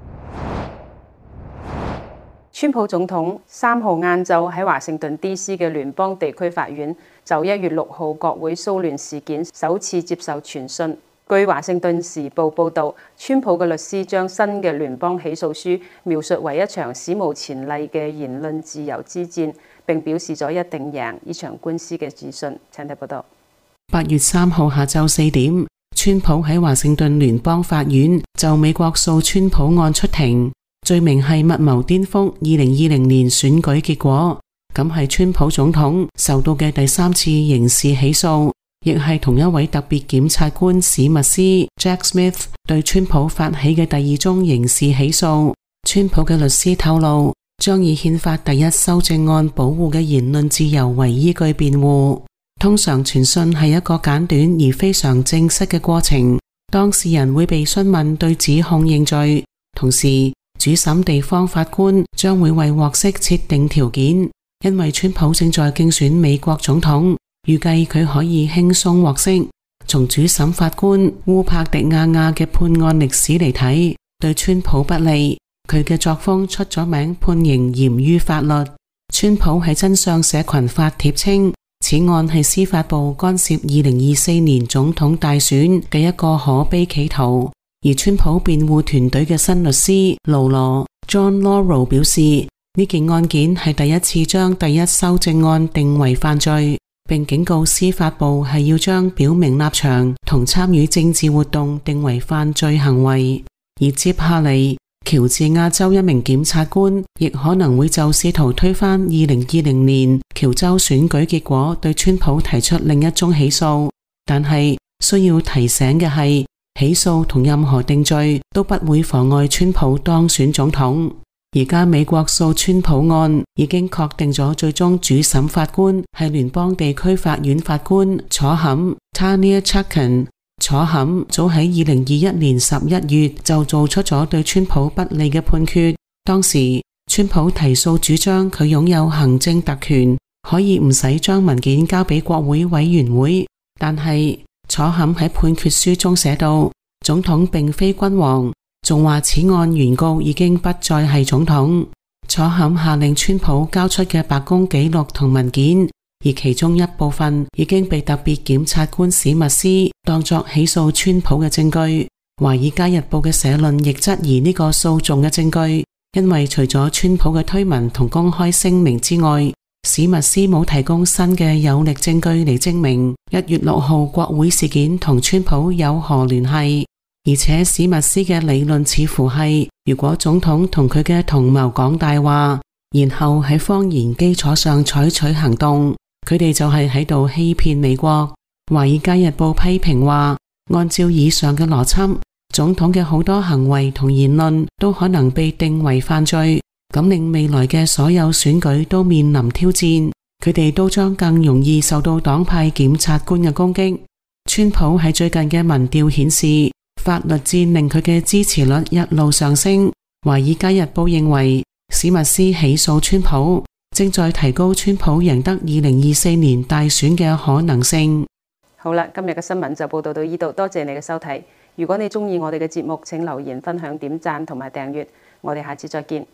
Speaker 7: 川普總統三號晏晝喺華盛頓 D C 嘅聯邦地區法院就一月六號國會騷亂事件首次接受傳訊。據華盛頓時報報道，川普嘅律師將新嘅聯邦起訴書描述為一場史無前例嘅言論自由之戰，並表示咗一定贏呢場官司嘅自信。請睇報道。
Speaker 8: 八月三號下晝四點，川普喺華盛頓聯邦法院就美國訴川普案出庭，罪名係密謀顛覆二零二零年選舉結果。咁係川普總統受到嘅第三次刑事起訴，亦係同一位特別檢察官史密斯 Jack Smith 對川普發起嘅第二宗刑事起訴。川普嘅律師透露，將以憲法第一修正案保護嘅言論自由為依據辯護。通常傳訊係一個簡短而非常正式嘅過程，當事人會被詢問對指控認罪，同時主審地方法官將會為獲釋設定條件。因為川普正在競選美國總統，預計佢可以輕鬆獲釋。從主審法官烏帕迪亞亞嘅判案歷史嚟睇，對川普不利。佢嘅作風出咗名，判刑嚴於法律。川普喺真相社群發帖稱，此案係司法部干涉二零二四年總統大選嘅一個可悲企圖。而川普辯護團隊嘅新律師勞羅 John Lauro 表示，呢件案件係第一次將第一修正案定為犯罪，並警告司法部係要將表明立場同參與政治活動定為犯罪行為。而接下嚟，喬治亞州一名檢察官亦可能會就試圖推翻二零二零年喬州選舉結果對川普提出另一宗起訴。但係需要提醒嘅係，起訴同任何定罪都不會妨礙川普當選總統。而家美國訴川普案已經確定咗最終主審法官係聯邦地區法院法官楚坎 Tanya Chutkan。楚坎早喺二零二一年十一月就做出咗對川普不利嘅判決。當時川普提訴主張佢擁有行政特權，可以唔使將文件交俾國會委員會。但係楚坎喺判決書中寫道，總統並非君王，仲話此案原告已經不再係總統。楚坎下令川普交出嘅白宮紀錄同文件，而其中一部分已經被特別檢察官史密斯當作起訴川普嘅證據。華爾街日報嘅社論亦質疑呢個訴訟嘅證據，因為除咗川普嘅推文同公開聲明之外，史密斯冇提供新嘅有力證據嚟證明一月六號國會事件同川普有何聯繫。而且史密斯嘅理論似乎係，如果總統同佢嘅同謀講大話，然後喺謊言基礎上採取行動，佢哋就係喺度欺騙美國。華爾街日報批評話，按照以上嘅邏輯，總統嘅好多行為同言論都可能被定為犯罪，咁令未來嘅所有選舉都面臨挑戰，佢哋都將更容易受到黨派檢察官嘅攻擊。川普喺最近嘅民調顯示，法律戰令佢嘅支持率一路上升。華爾街日報認為，史密斯起訴川普正在提高川普贏得二零二四年大選嘅可能性。
Speaker 7: 好啦，今日嘅新聞就報道到呢度，多謝你嘅收睇。如果你中意我哋嘅節目，請留言、分享、點讚同埋訂閱。我哋下次再見。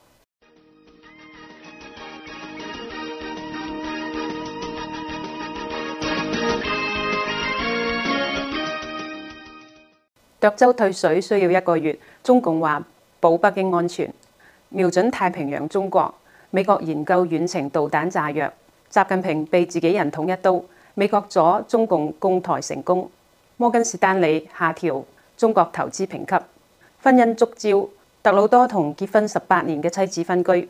Speaker 7: 涿州退水需要一個月，中共話保北京安全，瞄準太平洋中國。 美國研究遠程導彈炸藥，習近平被自己人捅一刀，美國阻中共攻台成功。摩根士丹利下調中國投資評級。婚姻觸礁，特魯多同結婚十八年嘅妻子分居。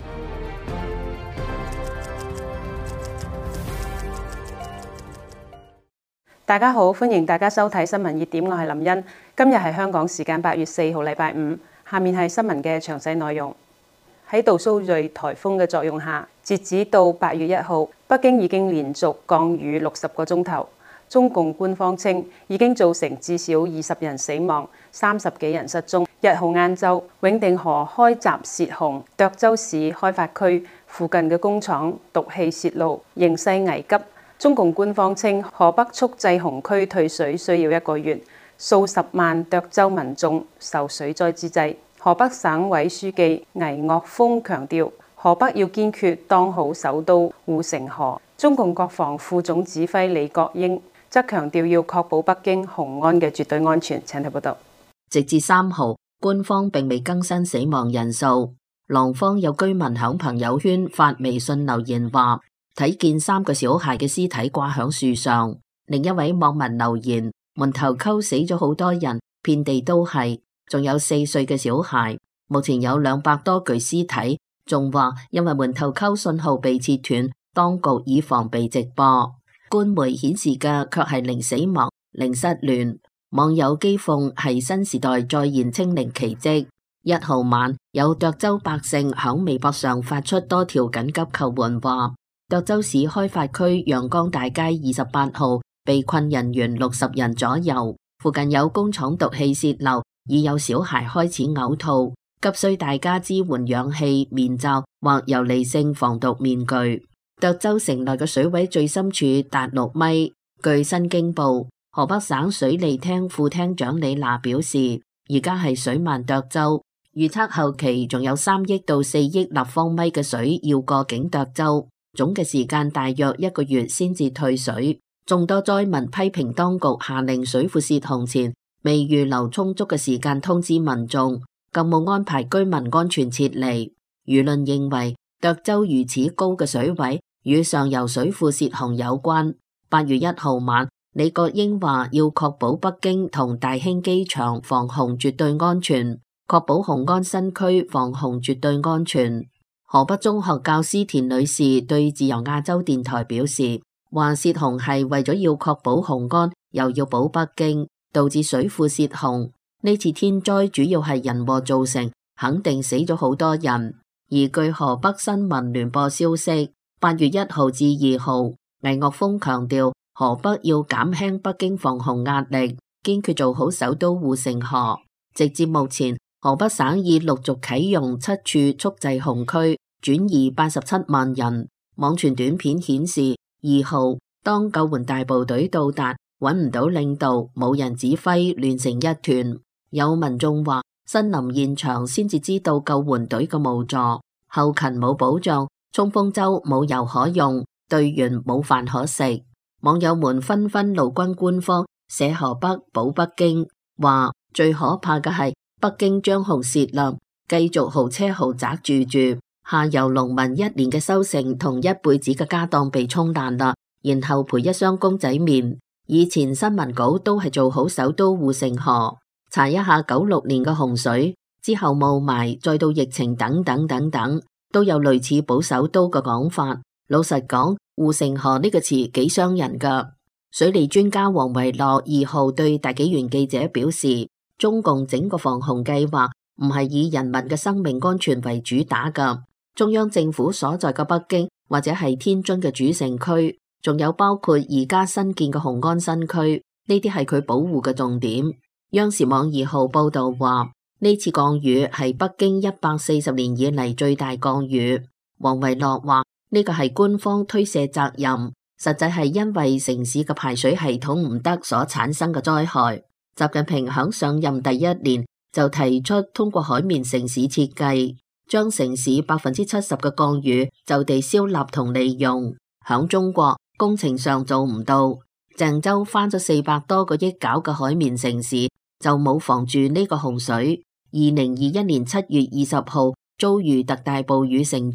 Speaker 7: 大家好，歡迎大家收睇新聞熱點，我係林茵。今日係香港時間八月四號禮拜五，下面係新聞嘅詳細內容。喺杜蘇芮颱風嘅作用下，截止到八月一號，北京已經連續降雨六十個鐘頭。中共官方稱已經造成至少二十人死亡、三十幾人失蹤。一號晏晝，永定河開閘洩洪，涿州市開發區附近嘅工廠毒氣洩露，形勢危急。中共官方稱，河北蓄滯洪區退水需要一個月，數十萬涿州民眾受水災之際。河北省委書記倪岳峰強調，河北要堅決當好首都護城河。中共國防副總指揮李國英則強調要確保北京雄安嘅絕對安全。請睇報道。
Speaker 9: 直至三號，官方並未更新死亡人數。廊坊有居民響朋友圈發微信留言話，睇見三個小孩嘅屍體掛響樹上。另一位網民留言，門頭溝死咗好多人，遍地都係，仲有四歲嘅小孩。目前有兩百多具屍體，仲話因為門頭溝信號被切斷，當局以防被直播。官媒顯示嘅卻係零死亡、零失聯。網友譏諷係新時代再現清零奇蹟。一號晚，有涿州百姓響微博上發出多條緊急求援話，涿州市開發區陽江大街二十八號被困人員六十人左右，附近有工廠毒氣洩漏，已有小孩開始嘔吐，急需大家支援氧氣、面罩或游離性防毒面具。涿州城內嘅水位最深處達六米。據新京報，河北省水利廳副廳長李娜表示，而家係水漫涿州，預測後期仲有三億到四億立方米嘅水要過境涿州。總嘅時間大約一個月先至退水。眾多災民批評當局下令水庫泄洪前未預留充足嘅時間通知民眾，更冇安排居民安全撤離。輿論認為涿州如此高嘅水位與上游水庫泄洪有關。八月一號晚，李國英話要確保北京同大興機場防洪絕對安全，確保雄安新區防洪絕對安全。河北中學教師田女士對自由亞洲電台表示，話泄洪係為咗要確保雄安，又要保北京，導致水庫泄洪。呢次天災主要係人禍造成，肯定死咗好多人。而據河北新聞聯播消息，八月一號至二號，倪岳峰強調河北要減輕北京防洪壓力，堅決做好首都護城河。直至目前，河北省已陸續啟用七處蓄滯洪區，轉移八十七萬人。網傳短片顯示，二號當救援大部隊到達，揾唔到領導，冇人指揮，亂成一團。有民眾話，身臨現場先至知道救援隊嘅無助，後勤冇保障，衝鋒舟冇油可用，隊員冇飯可食。網友們紛紛怒轟官方寫河北保北京，話最可怕嘅係北京將洪泄漏，繼續豪車豪宅住住，下游農民一年嘅收成同一輩子嘅家當被沖爛啦，然後賠一箱公仔麵。以前新聞稿都係做好首都護城河，查一下九六年嘅洪水之後霧霾，再到疫情等等等等，都有類似保首都嘅講法。老實講，護城河呢個詞幾傷人噶。水利專家王維洛二號對大紀元記者表示，中共整個防洪計劃唔係以人民嘅生命安全為主打噶。中央政府所在嘅北京或者係天津嘅主城區，仲有包括而家新建嘅雄安新區，呢啲係佢保護嘅重點。央視網二號報道話，呢次降雨係北京一百四十年以嚟最大降雨。王維洛話，呢個係官方推卸責任，實際係因為城市嘅排水系統唔得所產生嘅災害。習近平響上任第一年就提出通過海綿城市設計，將城市百分之七十嘅降雨就地消納同利用。響中國工程上做唔到，鄭州花咗四百多個億搞嘅海綿城市就冇防住呢個洪水。二零二一年七月二十號遭遇特大暴雨成災，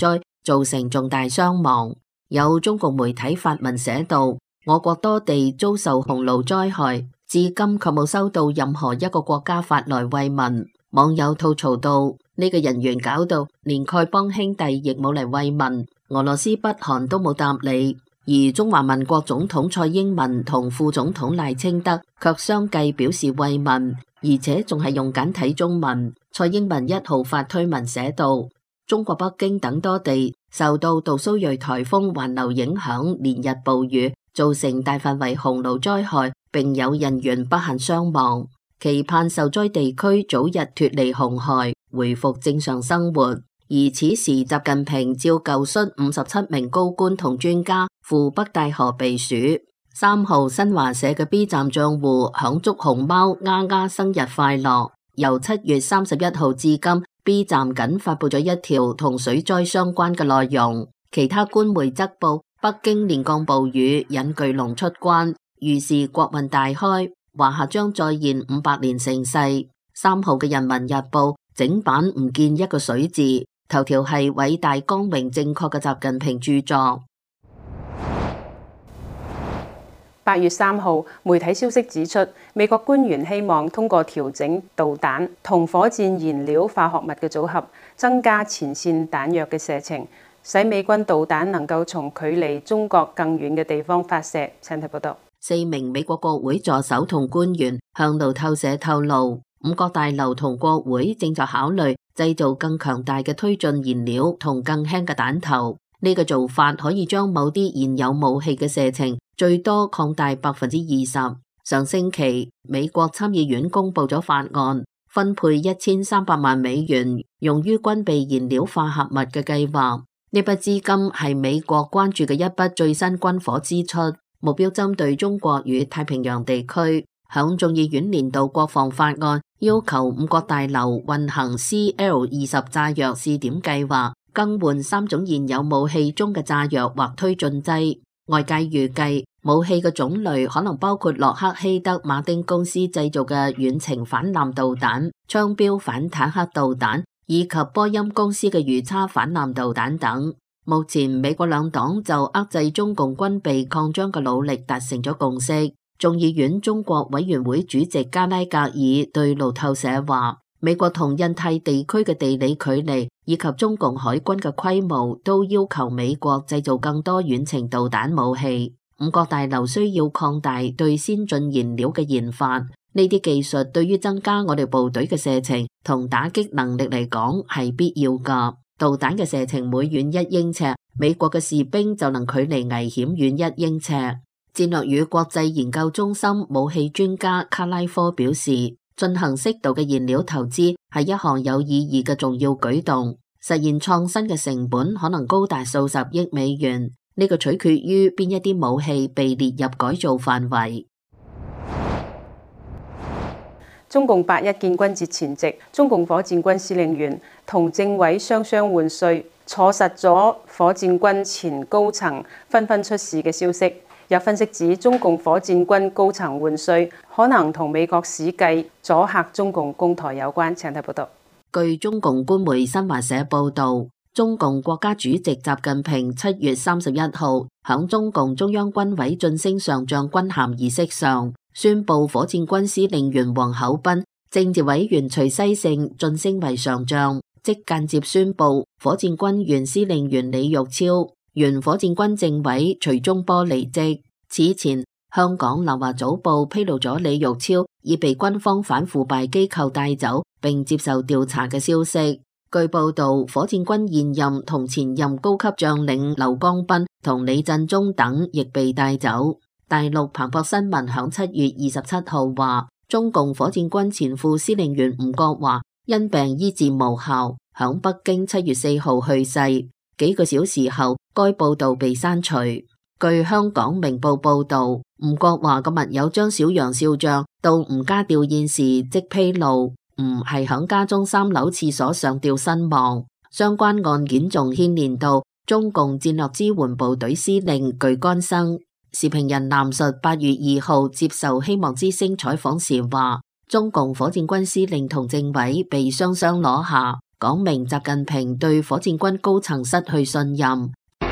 Speaker 9: 造成重大傷亡。有中共媒體發文寫道，我國多地遭受洪澇災害，至今卻冇收到任何一個國家發來慰問。網友吐槽道，呢個人員搞到連丐幫兄弟亦冇嚟慰問，俄羅斯北韓都冇答理，而中華民國總統蔡英文同副總統賴清德卻相繼表示慰問，而且仲係用簡體中文。蔡英文一號發推文寫道，中國北京等多地受到杜蘇芮颱風環流影響，連日暴雨造成大範圍洪澇災害，並有人員不幸傷亡，期盼受災地區早日脫離洪害，恢復正常生活。而此時習近平照舊率五十七名高官同專家赴北戴河避暑。三號新華社嘅 B 站賬戶響祝熊貓丫丫生日快樂。由七月三十一號至今， B 站僅發佈咗一條同水災相關嘅內容，其他官媒則報北京連降暴雨引巨龍出關，預示國運大開，華夏將再現五百年盛世。三號嘅人民日報整版唔見一個水字，頭條係偉大光榮正確嘅習近平著作。
Speaker 7: 八月三號，媒體消息指出，美國官員希望通過調整導彈同火箭燃料化學物嘅組合，增加前線彈藥嘅射程，使美軍導彈能夠從距離中國更遠嘅地方發射。請睇報道。
Speaker 9: 四名美國國會助手同官員向路透社透露，五角大樓同國會正在考慮製造更強大嘅推進燃料同更輕嘅彈頭。呢個做法可以將某啲現有武器嘅射程最多擴大百分之二十。上星期，美國參議院公布咗法案，分配一千三百萬美元用於軍備燃料化合物嘅計劃。呢筆資金係美國關注嘅一筆最新軍火支出，目標針對中國與太平洋地區。響眾議院年度國防法案要求五角大樓運行 C L 二十炸藥試點計劃，更換三種現有武器中嘅炸藥或推進劑。外界預計武器嘅種類可能包括洛克希德馬丁公司製造嘅遠程反艦導彈、槍標反坦克導彈，以及波音公司嘅魚叉反艦導彈等。目前美國兩黨就遏制中共軍備擴張嘅努力達成咗共識。眾議院中國委員會主席加拉格爾對路透社話，美國同印太地區嘅地理距離以及中共海軍嘅規模都要求美國製造更多遠程導彈武器。五角大樓需要擴大對先進燃料嘅研發，呢啲技術對於增加我哋部隊嘅射程同打擊能力嚟講係必要㗎。導彈嘅射程每遠一英尺，美國嘅士兵就能距離危險遠一英尺。戰略與國際研究中心武器專家卡拉科表示，進行適度嘅燃料投資係一項有意義嘅重要舉動，實現創新嘅成本可能高達數十億美元。呢個取決於邊一啲武器被列入改造範圍。
Speaker 7: 中共八一建軍節前夕，中共火箭軍司令員同政委雙雙換帥，坐實咗火箭軍前高層紛紛出事嘅消息。有分析指，中共火箭軍高層換帥可能同美國使計阻嚇中共攻台有關。請睇報道。
Speaker 9: 據中共官媒新華社報道，中共國家主席習近平七月三十一號響中共中央軍委晉升上將軍銜儀式上宣布，火箭軍司令員王厚斌、政治委員徐西盛晉升為上將，即間接宣布火箭軍原司令員李玉超、原火箭軍政委徐忠波離職。此前，香港南華早報披露咗李玉超已被軍方反腐敗機構帶走並接受調查嘅消息。據報道，火箭軍現任同前任高級將領劉江斌同李振中等亦被帶走。大陸彭博新聞響七月二十七號話，中共火箭軍前副司令員吳國華因病醫治無效，響北京七月四號去世。幾個小時後，該報道被刪除。據香港明報報道，吳國華嘅密友張小楊少將到吳家弔唁時即披露，吳係響家中三樓廁所上吊身亡。相關案件仲牽連到中共戰略支援部隊司令巨乾生。時評人藍述八月二號接受希望之聲採訪時話，中共火箭軍司令同政委被雙雙攞下， 講明習近平對火箭軍高層失去信任。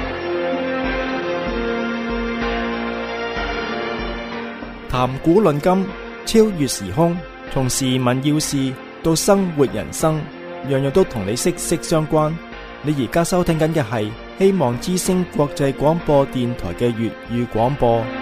Speaker 1: 談古論今，超越時空，從時聞要事到生活人生，樣樣都同你息息相關。你而家收聽緊嘅係希望之聲國際廣播電台嘅粵語廣播。